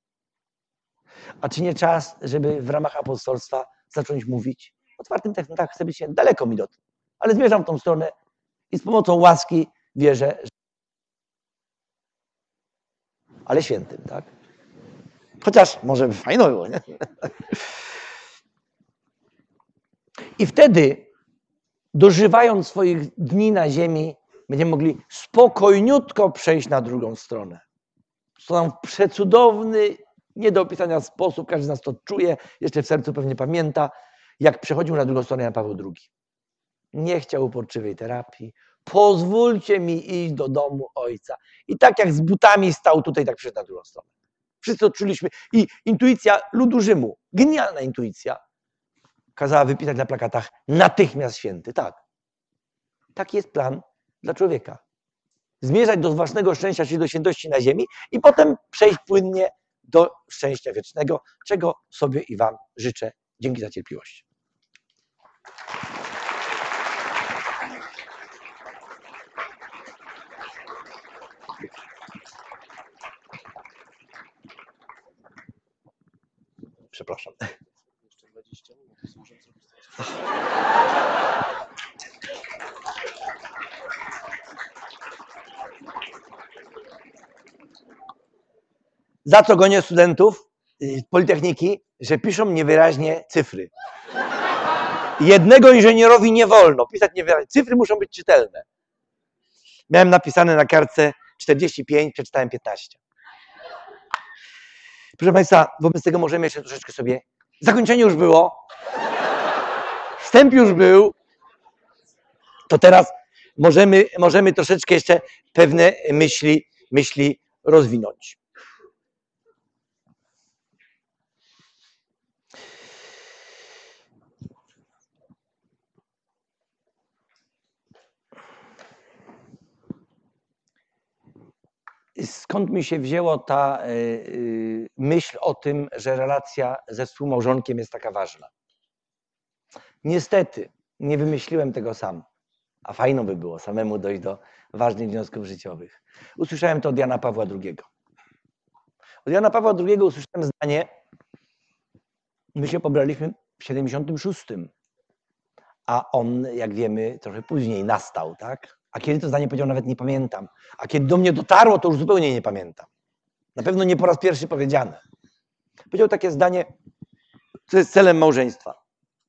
A czy nie czas, żeby w ramach apostolstwa zacząć mówić otwartym tekstem? Tak, chcę być święty. Daleko mi do tego, ale zmierzam w tą stronę i z pomocą łaski wierzę, że... ale świętym, tak? Chociaż może by fajno było, nie? I wtedy, dożywając swoich dni na ziemi, będziemy mogli spokojniutko przejść na drugą stronę. To nam w przecudowny, nie do opisania sposób, każdy z nas to czuje, jeszcze w sercu pewnie pamięta, jak przechodził na drugą stronę Jan Paweł II. Nie chciał uporczywej terapii. Pozwólcie mi iść do domu Ojca. I tak jak z butami stał tutaj, tak przyszedł na drugą stronę. Wszyscy odczuliśmy. I intuicja ludu Rzymu, genialna intuicja, kazała wypisać na plakatach: natychmiast święty. Tak. Taki jest plan dla człowieka. Zmierzać do własnego szczęścia, czyli do świętości na ziemi i potem przejść płynnie do szczęścia wiecznego, czego sobie i wam życzę. Dzięki za cierpliwość. Przepraszam. Jeszcze 20 minut. Za co gonię studentów Politechniki, że piszą niewyraźnie cyfry. Jednego inżynierowi nie wolno pisać niewyraźnie. Cyfry muszą być czytelne. Miałem napisane na kartce 45, przeczytałem 15. Proszę Państwa, wobec tego możemy jeszcze troszeczkę sobie... Zakończenie już było. Wstęp już był. To teraz możemy troszeczkę jeszcze pewne myśli rozwinąć. Skąd mi się wzięła ta myśl o tym, że relacja ze współmałżonkiem jest taka ważna? Niestety, nie wymyśliłem tego sam, a fajno by było samemu dojść do ważnych wniosków życiowych. Usłyszałem to od Jana Pawła II. Od Jana Pawła II usłyszałem zdanie: my się pobraliśmy w 76, a on, jak wiemy, trochę później nastał, tak? A kiedy to zdanie powiedział, nawet nie pamiętam. A kiedy do mnie dotarło, to już zupełnie nie pamiętam. Na pewno nie po raz pierwszy powiedziane. Powiedział takie zdanie, co jest celem małżeństwa.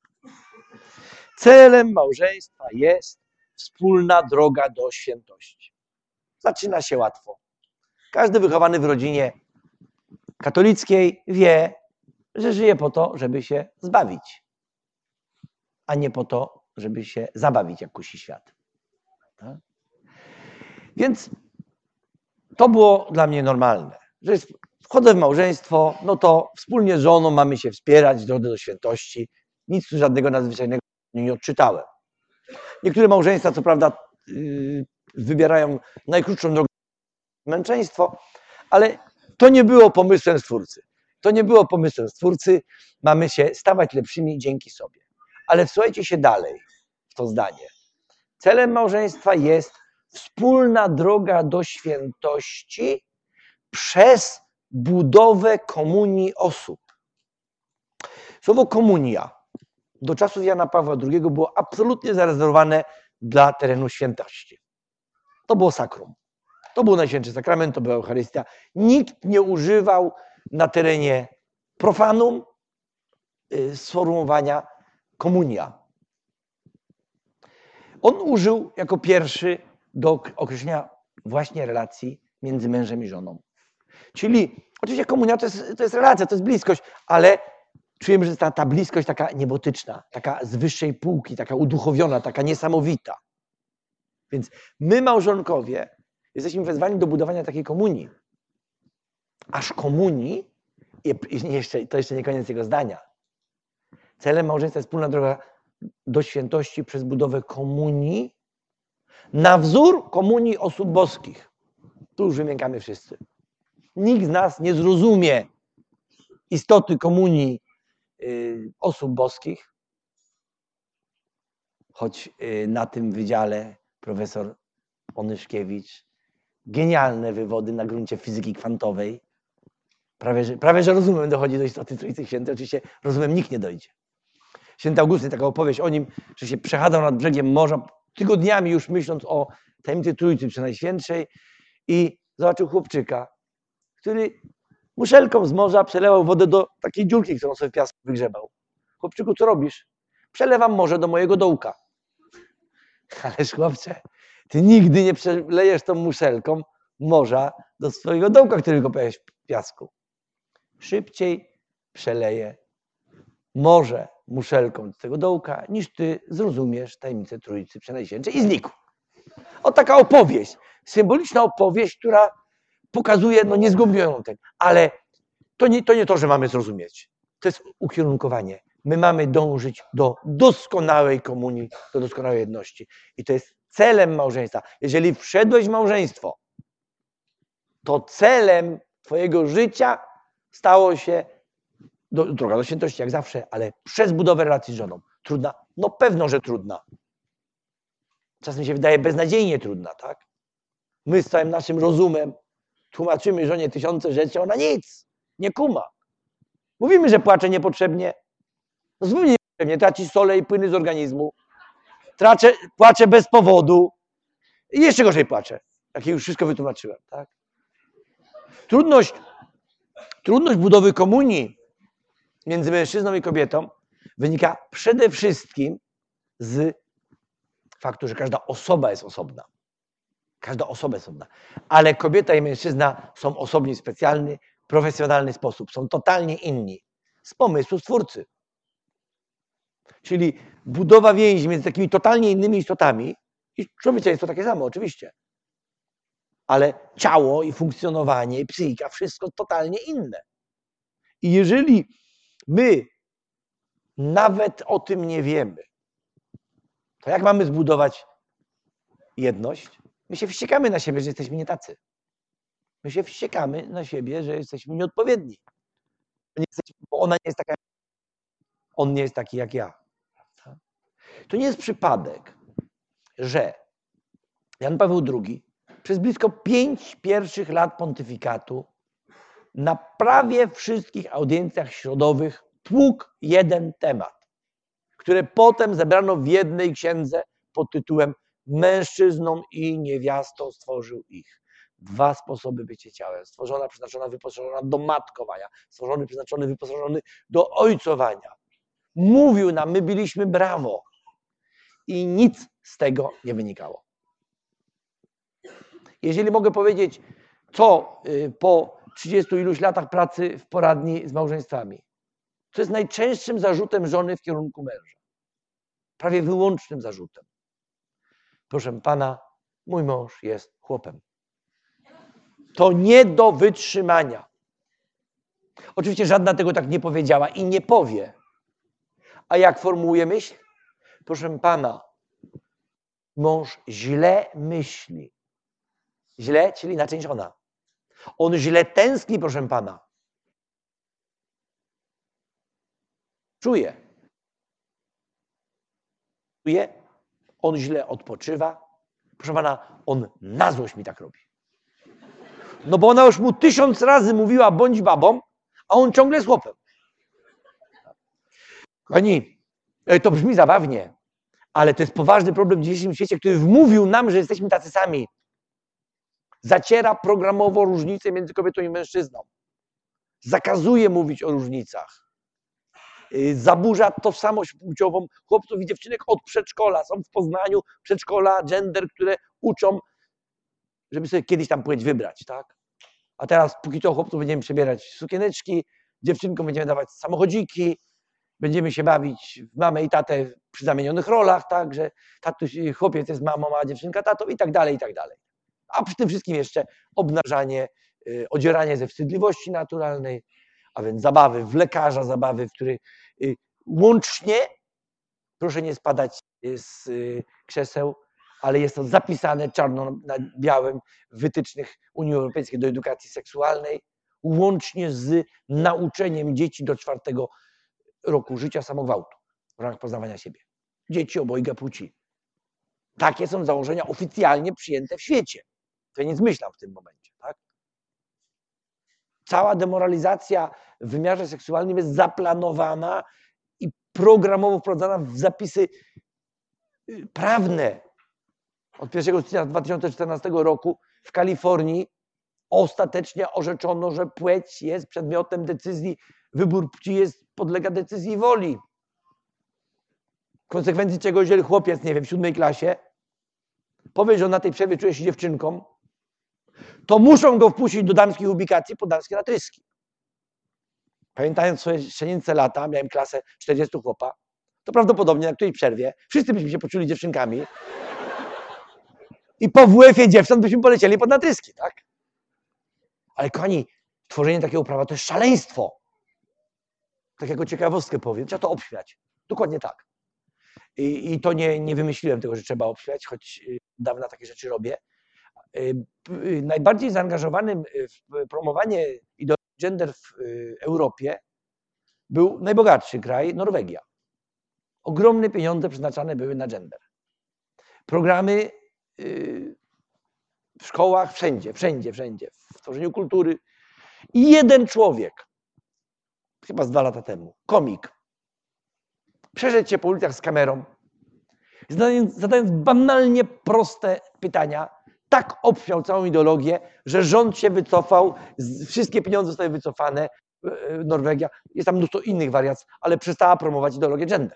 Celem małżeństwa jest wspólna droga do świętości. Zaczyna się łatwo. Każdy wychowany w rodzinie katolickiej wie, że żyje po to, żeby się zbawić, a nie po to, żeby się zabawić, jak kusi świat. Tak? Więc to było dla mnie normalne, że wchodzę w małżeństwo, no to wspólnie z żoną mamy się wspierać w drodze do świętości. Nic tu żadnego nadzwyczajnego nie odczytałem. Niektóre małżeństwa, co prawda, wybierają najkrótszą drogę męczeństwo, ale to nie było pomysłem Stwórcy. To nie było pomysłem Stwórcy. Mamy się stawać lepszymi dzięki sobie. Ale wsłuchajcie się dalej w to zdanie. Celem małżeństwa jest wspólna droga do świętości przez budowę komunii osób. Słowo komunia do czasów Jana Pawła II było absolutnie zarezerwowane dla terenu świętości. To było sakrum. To był Najświętszy Sakrament, to była Eucharystia. Nikt nie używał na terenie profanum sformułowania komunia. On użył jako pierwszy do określenia właśnie relacji między mężem i żoną. Czyli oczywiście komunia to jest relacja, to jest bliskość, ale czujemy, że ta bliskość taka niebotyczna, taka z wyższej półki, taka uduchowiona, taka niesamowita. Więc my, małżonkowie, jesteśmy wezwani do budowania takiej komunii. Aż komunii, to jeszcze nie koniec jego zdania. Celem małżeństwa jest wspólna droga do świętości przez budowę komunii na wzór komunii osób boskich. Tu już wymiękamy wszyscy. Nikt z nas nie zrozumie istoty komunii osób boskich, choć na tym wydziale profesor Onyszkiewicz genialne wywody na gruncie fizyki kwantowej. Prawie że rozumem dochodzi do istoty Trójcy Świętej. Oczywiście rozumem nikt nie dojdzie. Święty Augustyn, taka opowieść o nim, że się przechadzał nad brzegiem morza, tygodniami już myśląc o tajemnicy Trójcy Przenajświętszej i zobaczył chłopczyka, który muszelką z morza przelewał wodę do takiej dziurki, którą sobie w piasku wygrzebał. Chłopczyku, co robisz? Przelewam morze do mojego dołka. Ależ chłopcze, ty nigdy nie przelejesz tą muszelką morza do swojego dołka, który kopałeś w piasku. Szybciej przeleje morze muszelką do tego dołka, niż ty zrozumiesz tajemnicę Trójcy Przenajświętszej i znikł. O, taka opowieść, symboliczna opowieść, która pokazuje niezgłębioną ten, ale to nie to, że mamy zrozumieć. To jest ukierunkowanie. My mamy dążyć do doskonałej komunii, do doskonałej jedności. I to jest celem małżeństwa. Jeżeli wszedłeś w małżeństwo, to celem twojego życia stało się droga do świętości, jak zawsze, ale przez budowę relacji z żoną. Trudna? No pewno, że trudna. Czasem się wydaje beznadziejnie trudna, tak? My z całym naszym rozumem tłumaczymy żonie tysiące rzeczy, ona nic, nie kuma. Mówimy, że płacze niepotrzebnie. No zupełnie niepotrzebnie. Traci sole i płyny z organizmu. Płacze bez powodu. I jeszcze gorzej płacze. Jak już wszystko wytłumaczyłem, tak? Trudność budowy komunii między mężczyzną i kobietą wynika przede wszystkim z faktu, że każda osoba jest osobna. Każda osoba jest osobna. Ale kobieta i mężczyzna są osobni w specjalny, profesjonalny sposób. Są totalnie inni. Z pomysłu Stwórcy. Czyli budowa więzi między takimi totalnie innymi istotami. I człowieczeństwo takie samo, oczywiście. Ale ciało i funkcjonowanie, i psychika, wszystko totalnie inne. I jeżeli my nawet o tym nie wiemy, to jak mamy zbudować jedność? My się wściekamy na siebie, że jesteśmy nie tacy. My się wściekamy na siebie, że jesteśmy nieodpowiedni. Bo ona nie jest taka, on nie jest taki jak ja. To nie jest przypadek, że Jan Paweł II przez blisko 5 pierwszych lat pontyfikatu na prawie wszystkich audiencjach środowych tłukł jeden temat, który potem zebrano w jednej księdze pod tytułem Mężczyzną i niewiastą stworzył ich. 2 sposoby bycia ciałem. Stworzona, przeznaczona, wyposażona do matkowania. Stworzony, przeznaczony, wyposażony do ojcowania. Mówił nam, my biliśmy brawo. I nic z tego nie wynikało. Jeżeli mogę powiedzieć, co po 30 iluś latach pracy w poradni z małżeństwami, co jest najczęstszym zarzutem żony w kierunku męża. Prawie wyłącznym zarzutem. Proszę pana, mój mąż jest chłopem. To nie do wytrzymania. Oczywiście żadna tego tak nie powiedziała i nie powie. A jak formułuje myśl? Proszę pana, mąż źle myśli. Źle, czyli na część ona. On źle tęskni, proszę pana. Czuje. On źle odpoczywa. Proszę pana, on na złość mi tak robi. No bo ona już mu 1000 razy mówiła, bądź babą, a on ciągle jest chłopem. Kochani, to brzmi zabawnie, ale to jest poważny problem w dzisiejszym świecie, który wmówił nam, że jesteśmy tacy sami. Zaciera programowo różnice między kobietą i mężczyzną. Zakazuje mówić o różnicach. Zaburza tożsamość płciową chłopców i dziewczynek od przedszkola. Są w Poznaniu przedszkola, gender, które uczą, żeby sobie kiedyś tam płeć wybrać, tak? A teraz póki co chłopców będziemy przebierać w sukieneczki, dziewczynkom będziemy dawać samochodziki, będziemy się bawić w mamę i tatę przy zamienionych rolach, tak, że tatuś, chłopiec jest mamą, a dziewczynka tatą i tak dalej, i tak dalej. A przy tym wszystkim jeszcze obnażanie, odzieranie ze wstydliwości naturalnej, a więc zabawy w lekarza, zabawy, w których łącznie, proszę nie spadać z krzeseł, ale jest to zapisane czarno na białym w wytycznych Unii Europejskiej do edukacji seksualnej, łącznie z nauczeniem dzieci do 4 roku życia samogwałtu w ramach poznawania siebie. Dzieci obojga płci. Takie są założenia oficjalnie przyjęte w świecie. To ja nie zmyślam w tym momencie. Tak? Cała demoralizacja w wymiarze seksualnym jest zaplanowana i programowo wprowadzana w zapisy prawne. Od 1 stycznia 2014 roku w Kalifornii ostatecznie orzeczono, że płeć jest przedmiotem decyzji, wybór płci podlega decyzji woli. W konsekwencji czego, jeżeli chłopiec, nie wiem, w 7 klasie powie, że on na tej przerwie czuje się dziewczynką, to muszą go wpuścić do damskich ubikacji po damskie natryski. Pamiętając swoje szczenięce lata, miałem klasę 40 chłopa, to prawdopodobnie na której przerwie wszyscy byśmy się poczuli dziewczynkami i po WF-ie dziewcząt byśmy polecieli pod natryski, tak? Ale kochani, tworzenie takiego prawa to jest szaleństwo. Tak jako ciekawostkę powiem, trzeba to obśmiać. Dokładnie tak. I to nie wymyśliłem tego, że trzeba obśmiać, choć dawno takie rzeczy robię. Najbardziej zaangażowanym w promowanie ideologii gender w Europie był najbogatszy kraj, Norwegia. Ogromne pieniądze przeznaczane były na gender. Programy w szkołach, wszędzie, w tworzeniu kultury. I jeden człowiek, chyba z 2 lata temu, komik, przeszedł się po ulicach z kamerą, zadając banalnie proste pytania, tak obśmiał całą ideologię, że rząd się wycofał, wszystkie pieniądze zostały wycofane, Norwegia, jest tam mnóstwo innych wariacji, ale przestała promować ideologię gender.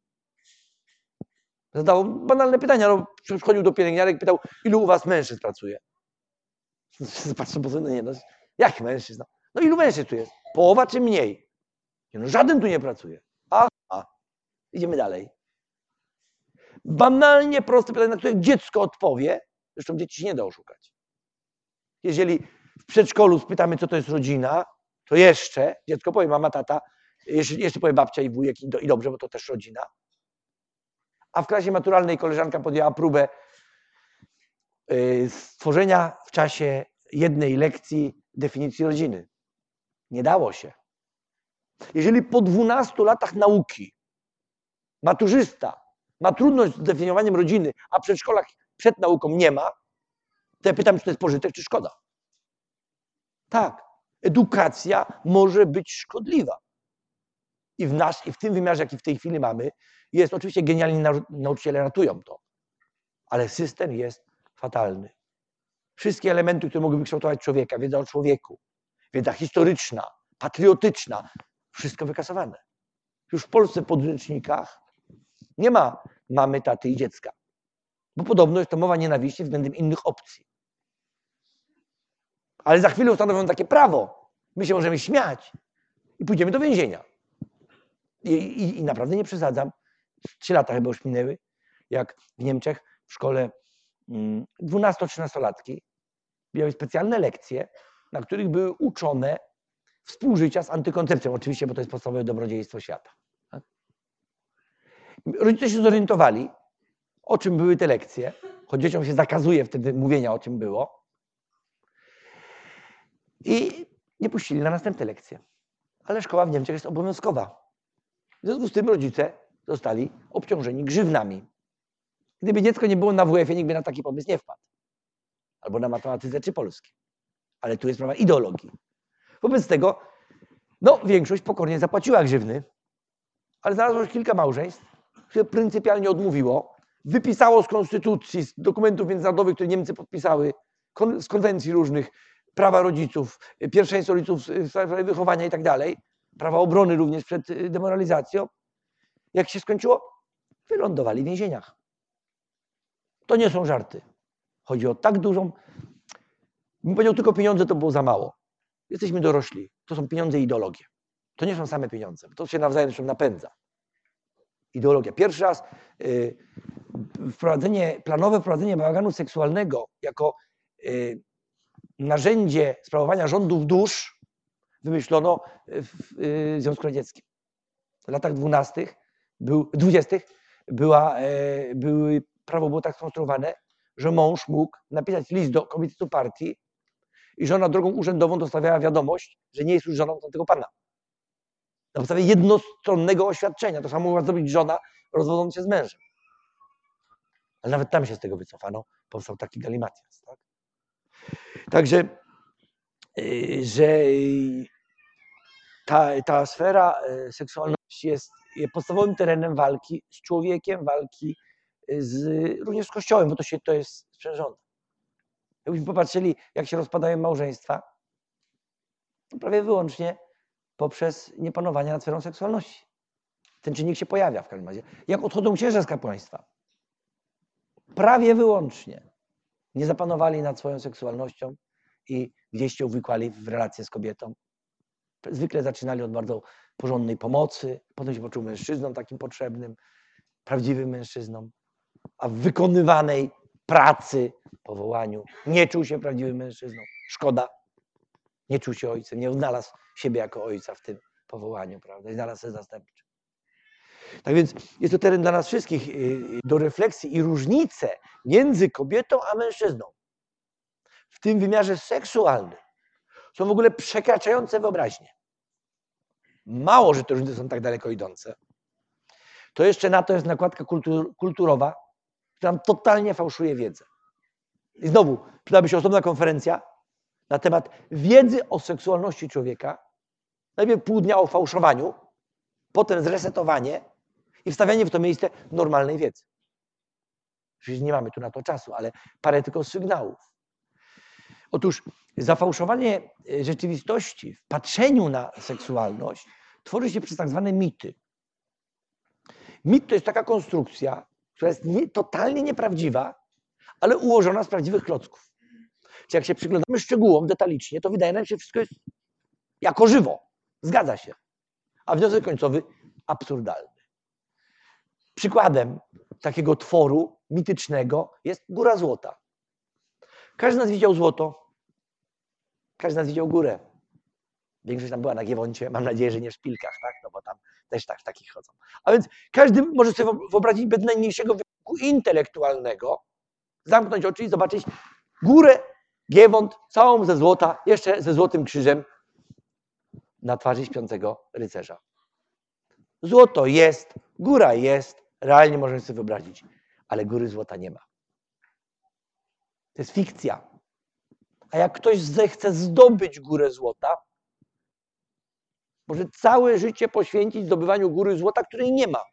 Zadał banalne pytania, no, przychodził do pielęgniarek i pytał, ilu u was mężczyzn pracuje? Patrzę, no nie, no, jak mężczyzn? No ilu mężczyzn tu jest? Połowa czy mniej? Nie, no żaden tu nie pracuje. Aha, idziemy dalej. Banalnie proste pytanie, na które dziecko odpowie, zresztą dzieci się nie da oszukać. Jeżeli w przedszkolu spytamy, co to jest rodzina, to jeszcze dziecko powie mama, tata, jeszcze powie babcia i wujek i dobrze, bo to też rodzina. A w klasie maturalnej koleżanka podjęła próbę stworzenia w czasie jednej lekcji definicji rodziny. Nie dało się. Jeżeli po 12 latach nauki maturzysta ma trudność z zdefiniowaniem rodziny, a w przedszkolach przed nauką nie ma, to ja pytam, czy to jest pożytek, czy szkoda. Tak, edukacja może być szkodliwa. I w tym wymiarze, jaki w tej chwili mamy, jest oczywiście genialni nauczyciele ratują to, ale system jest fatalny. Wszystkie elementy, które mogłyby kształtować człowieka, wiedza o człowieku, wiedza historyczna, patriotyczna, wszystko wykasowane. Już w Polsce w podręcznikach nie ma mamy, taty i dziecka, bo podobno jest to mowa nienawiści względem innych opcji. Ale za chwilę ustanowią takie prawo, my się możemy śmiać i pójdziemy do więzienia. I naprawdę nie przesadzam, 3 lata chyba już minęły, jak w Niemczech w szkole 12-13-latki miały specjalne lekcje, na których były uczone współżycia z antykoncepcją. Oczywiście, bo to jest podstawowe dobrodziejstwo świata. Tak? Rodzice się zorientowali, o czym były te lekcje, choć dzieciom się zakazuje wtedy mówienia, o czym było. I nie puścili na następne lekcje. Ale szkoła w Niemczech jest obowiązkowa. W związku z tym rodzice zostali obciążeni grzywnami. Gdyby dziecko nie było na WF-ie, nikt by na taki pomysł nie wpadł. Albo na matematyce czy polskim. Ale tu jest sprawa ideologii. Wobec tego większość pokornie zapłaciła grzywny, ale znalazło się kilka małżeństw, które pryncypialnie odmówiło, wypisało z konstytucji, z dokumentów międzynarodowych, które Niemcy podpisały, z konwencji różnych, prawa rodziców, pierwszeństwo rodziców w sprawie wychowania i tak dalej, prawa obrony również przed demoralizacją. Jak się skończyło? Wylądowali w więzieniach. To nie są żarty. Chodzi o tak dużą... Bym powiedział, tylko pieniądze to było za mało. Jesteśmy dorośli. To są pieniądze i ideologie. To nie są same pieniądze. To się nawzajem napędza. Ideologia. Pierwszy raz planowe wprowadzenie bałaganu seksualnego jako narzędzie sprawowania rządów dusz wymyślono w Związku Radzieckim. W latach 20. Prawo było tak skonstruowane, że mąż mógł napisać list do komitetu partii i żona drogą urzędową dostawiała wiadomość, że nie jest już żoną tamtego pana. Na podstawie jednostronnego oświadczenia. To samo mogła zrobić żona, rozwodząc się z mężem. Ale nawet tam się z tego wycofano. Powstał taki galimatias. Tak? Także, że ta sfera seksualności jest podstawowym terenem walki z człowiekiem, walki również z Kościołem, bo to jest sprzężone. Jakbyśmy popatrzyli, jak się rozpadają małżeństwa, to prawie wyłącznie poprzez niepanowanie nad sferą seksualności. Ten czynnik się pojawia w każdym razie. Jak odchodzą księża z kapłaństwa? Prawie wyłącznie nie zapanowali nad swoją seksualnością i gdzieś się uwikłali w relacje z kobietą. Zwykle zaczynali od bardzo porządnej pomocy, potem się poczuł mężczyzną takim potrzebnym, prawdziwym mężczyzną, a w wykonywanej pracy, powołaniu nie czuł się prawdziwym mężczyzną. Szkoda. Nie czuł się ojcem, nie odnalazł siebie jako ojca w tym powołaniu, prawda? I znalazł się zastępczy. Tak więc jest to teren dla nas wszystkich do refleksji i różnice między kobietą a mężczyzną w tym wymiarze seksualnym są w ogóle przekraczające wyobraźnię. Mało, że te różnice są tak daleko idące. To jeszcze na to jest nakładka kulturowa, która nam totalnie fałszuje wiedzę. I znowu, przydałaby się osobna konferencja na temat wiedzy o seksualności człowieka. Najpierw pół dnia o fałszowaniu, potem zresetowanie i wstawianie w to miejsce normalnej wiedzy. Oczywiście nie mamy tu na to czasu, ale parę tylko sygnałów. Otóż zafałszowanie rzeczywistości w patrzeniu na seksualność tworzy się przez tak zwane mity. Mit to jest taka konstrukcja, która jest totalnie nieprawdziwa, ale ułożona z prawdziwych klocków. Czyli jak się przyglądamy szczegółom, detalicznie, to wydaje nam się, że wszystko jest jako żywo. Zgadza się. A wniosek końcowy absurdalny. Przykładem takiego tworu mitycznego jest Góra Złota. Każdy z nas widział złoto. Każdy z nas widział górę. Większość tam była na Giewoncie. Mam nadzieję, że nie w szpilkach, tak? No bo tam też tak w takich chodzą. A więc każdy może sobie wyobrazić bez najmniejszego wysiłku intelektualnego, zamknąć oczy i zobaczyć górę, Giewont, całą ze złota, jeszcze ze złotym krzyżem na twarzy śpiącego rycerza. Złoto jest, góra jest, realnie możemy sobie wyobrazić, ale góry złota nie ma. To jest fikcja. A jak ktoś zechce zdobyć górę złota, może całe życie poświęcić zdobywaniu góry złota, której nie ma.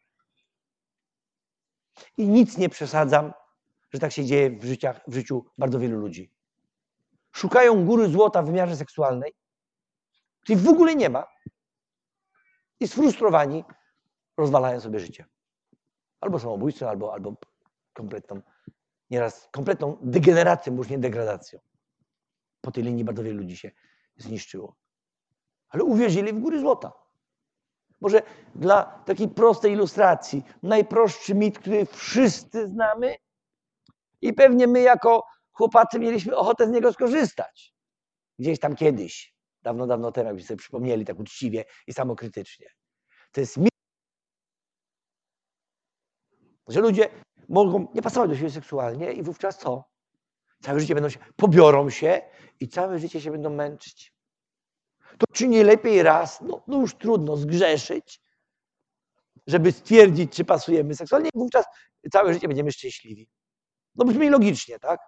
I nic nie przesadzam, że tak się dzieje w życiu bardzo wielu ludzi. Szukają góry złota w wymiarze seksualnej, której w ogóle nie ma i sfrustrowani rozwalają sobie życie. Albo samobójstwem, albo kompletną, nieraz kompletną degeneracją, bo już nie degradacją. Po tej linii bardzo wielu ludzi się zniszczyło. Ale uwierzyli w góry złota. Może dla takiej prostej ilustracji, najprostszy mit, który wszyscy znamy i pewnie my jako chłopacy mieliśmy ochotę z niego skorzystać. Gdzieś tam kiedyś, dawno, dawno temu, jakbyście sobie przypomnieli tak uczciwie i samokrytycznie. To jest mit, że ludzie mogą nie pasować do siebie seksualnie i wówczas co? Całe życie pobiorą się i całe życie się będą męczyć. To czy nie lepiej raz, no już trudno, zgrzeszyć, żeby stwierdzić, czy pasujemy seksualnie, i wówczas całe życie będziemy szczęśliwi. No brzmi logicznie, tak?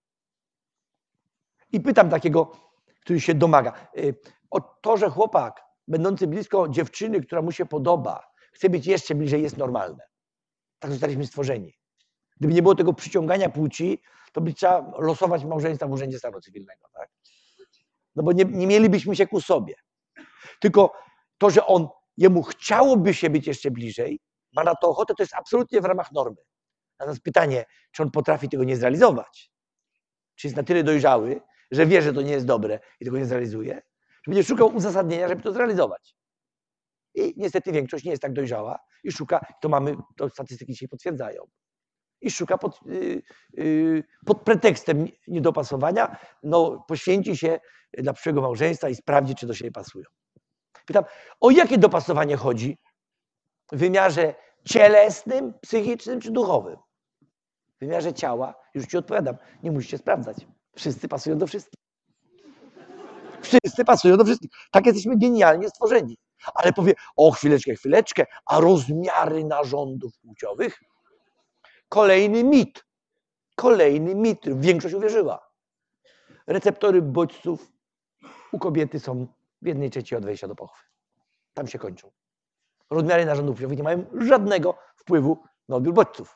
I pytam takiego, który się domaga. O to, że chłopak będący blisko dziewczyny, która mu się podoba, chce być jeszcze bliżej, jest normalne. Tak zostaliśmy stworzeni. Gdyby nie było tego przyciągania płci, to by trzeba losować małżeństwa w Urzędzie Stanu Cywilnego. Tak? No bo nie mielibyśmy się ku sobie. Tylko to, że jemu chciałoby się być jeszcze bliżej, ma na to ochotę, to jest absolutnie w ramach normy. Natomiast pytanie, czy on potrafi tego nie zrealizować? Czy jest na tyle dojrzały, że wie, że to nie jest dobre i tego nie zrealizuje, że będzie szukał uzasadnienia, żeby to zrealizować. I niestety większość nie jest tak dojrzała i szuka, to statystyki dzisiaj potwierdzają, i szuka pod pretekstem niedopasowania, no, poświęci się dla przyszłego małżeństwa i sprawdzi, czy do siebie pasują. Pytam, o jakie dopasowanie chodzi w wymiarze cielesnym, psychicznym czy duchowym? W wymiarze ciała, już ci odpowiadam, nie musicie sprawdzać. Wszyscy pasują do wszystkich. Wszyscy pasują do wszystkich. Tak jesteśmy genialnie stworzeni. Ale powie, o chwileczkę, a rozmiary narządów płciowych? Kolejny mit. Większość uwierzyła. Receptory bodźców u kobiety są w 1/3 od wejścia do pochwy. Tam się kończą. Rozmiary narządów płciowych nie mają żadnego wpływu na odbiór bodźców.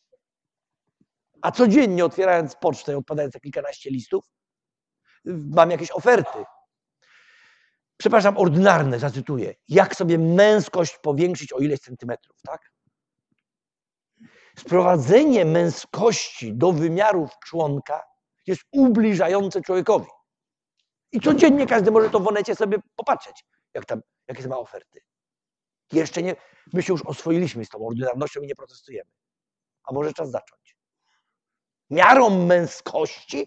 A codziennie otwierając pocztę i odpadając na kilkanaście listów, mam jakieś oferty. Przepraszam, ordynarne, zacytuję. Jak sobie męskość powiększyć o ileś centymetrów, tak? Sprowadzenie męskości do wymiarów członka jest ubliżające człowiekowi. I codziennie każdy może to w Onecie sobie popatrzeć, jakie ma oferty. Jeszcze nie, my się już oswoiliśmy z tą ordynarnością i nie protestujemy. A może czas zacząć. Miarą męskości?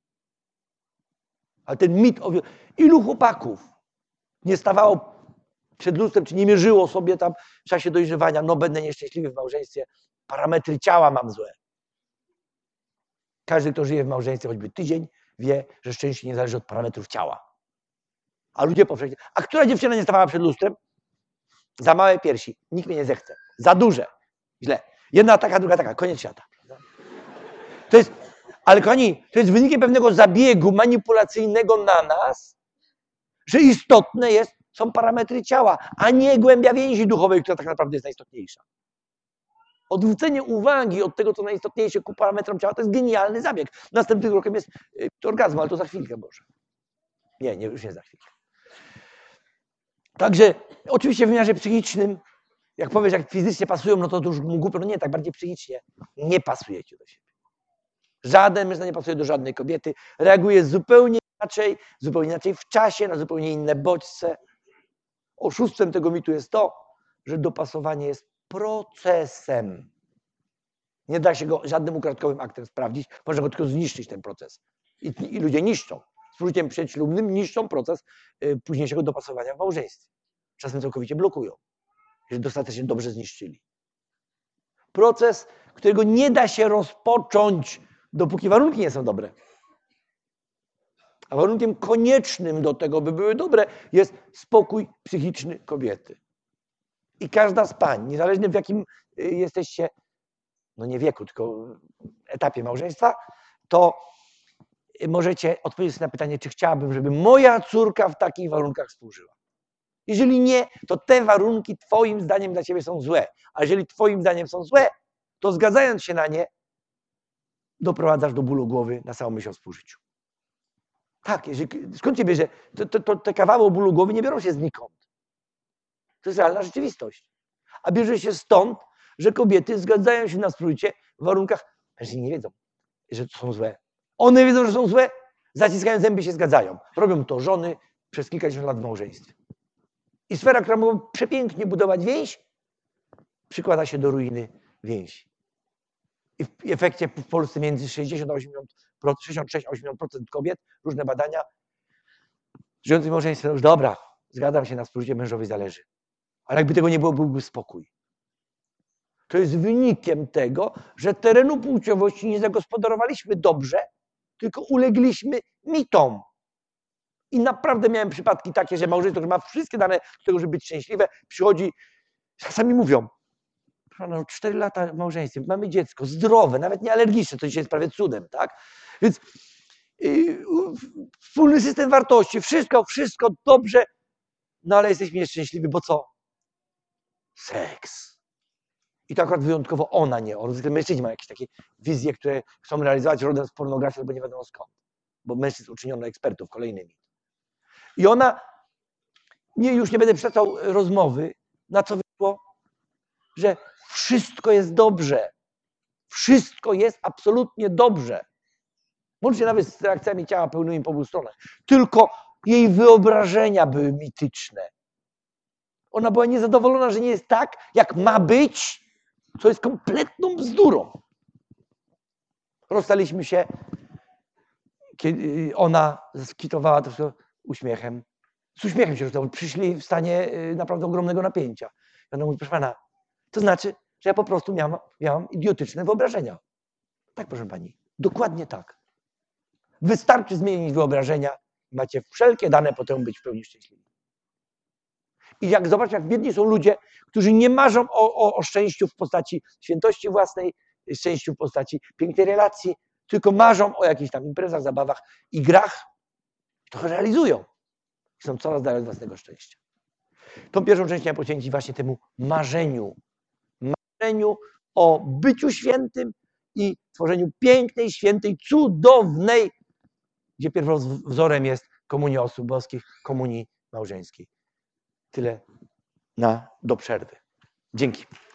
Ale ten mit, ilu chłopaków nie stawało przed lustrem, czy nie mierzyło sobie tam w czasie dojrzewania, no będę nieszczęśliwy w małżeństwie, parametry ciała mam złe. Każdy, kto żyje w małżeństwie choćby tydzień, wie, że szczęście nie zależy od parametrów ciała. A ludzie powszechnie, a która dziewczyna nie stawała przed lustrem? Za małe piersi, nikt mnie nie zechce. Za duże, źle. Jedna taka, druga taka, koniec świata. Ale kochani, to jest wynikiem pewnego zabiegu manipulacyjnego na nas, że istotne są parametry ciała, a nie głębia więzi duchowej, która tak naprawdę jest najistotniejsza. Odwrócenie uwagi od tego, co najistotniejsze ku parametrom ciała, to jest genialny zabieg. Następnym krokiem jest orgazm, ale to za chwilkę może. Nie, już nie za chwilkę. Także oczywiście w wymiarze psychicznym, jak powiesz, jak fizycznie pasują, no to już głupio, no nie, tak bardziej psychicznie nie pasujecie do siebie. Żaden mężczyzna nie pasuje do żadnej kobiety, reaguje zupełnie inaczej w czasie, na zupełnie inne bodźce. Oszustwem tego mitu jest to, że dopasowanie jest procesem. Nie da się go żadnym ukradkowym aktem sprawdzić, można go tylko zniszczyć ten proces. I ludzie niszczą. Z użyciem przedślubnym niszczą proces późniejszego dopasowania w małżeństwie. Czasem całkowicie blokują, jeżeli dostatecznie dobrze zniszczyli. Proces, którego nie da się rozpocząć, dopóki warunki nie są dobre. A warunkiem koniecznym do tego, by były dobre, jest spokój psychiczny kobiety. I każda z pań, niezależnie w jakim jesteście, no nie wieku, tylko etapie małżeństwa, to możecie odpowiedzieć na pytanie, czy chciałabym, żeby moja córka w takich warunkach współżyła. Jeżeli nie, to te warunki twoim zdaniem dla ciebie są złe. A jeżeli twoim zdaniem są złe, to zgadzając się na nie, doprowadzasz do bólu głowy na samą myśl o współżyciu. Tak, skąd się bierze? Te kawały bólu głowy nie biorą się znikąd. To jest realna rzeczywistość. A bierze się stąd, że kobiety zgadzają się na współżycie w warunkach, mężczyźni nie wiedzą, że to są złe. One wiedzą, że są złe, zaciskają zęby, się zgadzają. Robią to żony przez kilkadziesiąt lat w małżeństwie. I sfera, która mogła przepięknie budować więź, przykłada się do ruiny więzi. I w efekcie w Polsce między 66-80% kobiet, różne badania, żyjących w małżeństwie, no już dobra, zgadzam się na współżycie, mężowi zależy. Ale jakby tego nie było, byłby spokój. To jest wynikiem tego, że terenu płciowości nie zagospodarowaliśmy dobrze, tylko ulegliśmy mitom. I naprawdę miałem przypadki takie, że małżeństwo, które ma wszystkie dane do tego, żeby być szczęśliwe, przychodzi, czasami mówią, no 4 lata w małżeństwie, mamy dziecko, zdrowe, nawet nie alergiczne, to dzisiaj jest prawie cudem, tak? Więc wspólny system wartości, wszystko dobrze, no ale jesteśmy nieszczęśliwi, bo co? Seks. I to akurat wyjątkowo ona, nie on. Zwykle mężczyźni mają jakieś takie wizje, które chcą realizować rodem z pornografii, albo nie wiadomo skąd. Bo mężczyzn uczyniono ekspertów kolejnymi. I ona, już nie będę przytaczał rozmowy, na co wyszło, że wszystko jest dobrze. Wszystko jest absolutnie dobrze. Łącznie nawet z reakcjami ciała pełnymi po obu stronach. Tylko jej wyobrażenia były mityczne. Ona była niezadowolona, że nie jest tak, jak ma być, co jest kompletną bzdurą. Rozstaliśmy się, kiedy ona skwitowała to wszystko uśmiechem. Z uśmiechem się rozstało. Przyszli w stanie naprawdę ogromnego napięcia. I ona mówi, proszę pana, to znaczy, że ja po prostu miałam idiotyczne wyobrażenia. Tak, proszę pani, dokładnie tak. Wystarczy zmienić wyobrażenia, macie wszelkie dane potem być w pełni szczęśliwi. I jak zobacz, jak biedni są ludzie, którzy nie marzą o szczęściu w postaci świętości własnej, szczęściu w postaci pięknej relacji, tylko marzą o jakichś tam imprezach, zabawach i grach, to realizują. I są coraz dalej od własnego szczęścia. Tą pierwszą część chciałem poświęcić właśnie temu marzeniu. Marzeniu o byciu świętym i tworzeniu pięknej, świętej, cudownej, gdzie pierwowzorem jest komunia osób boskich, komunii małżeńskiej. Tyle do przerwy. Dzięki.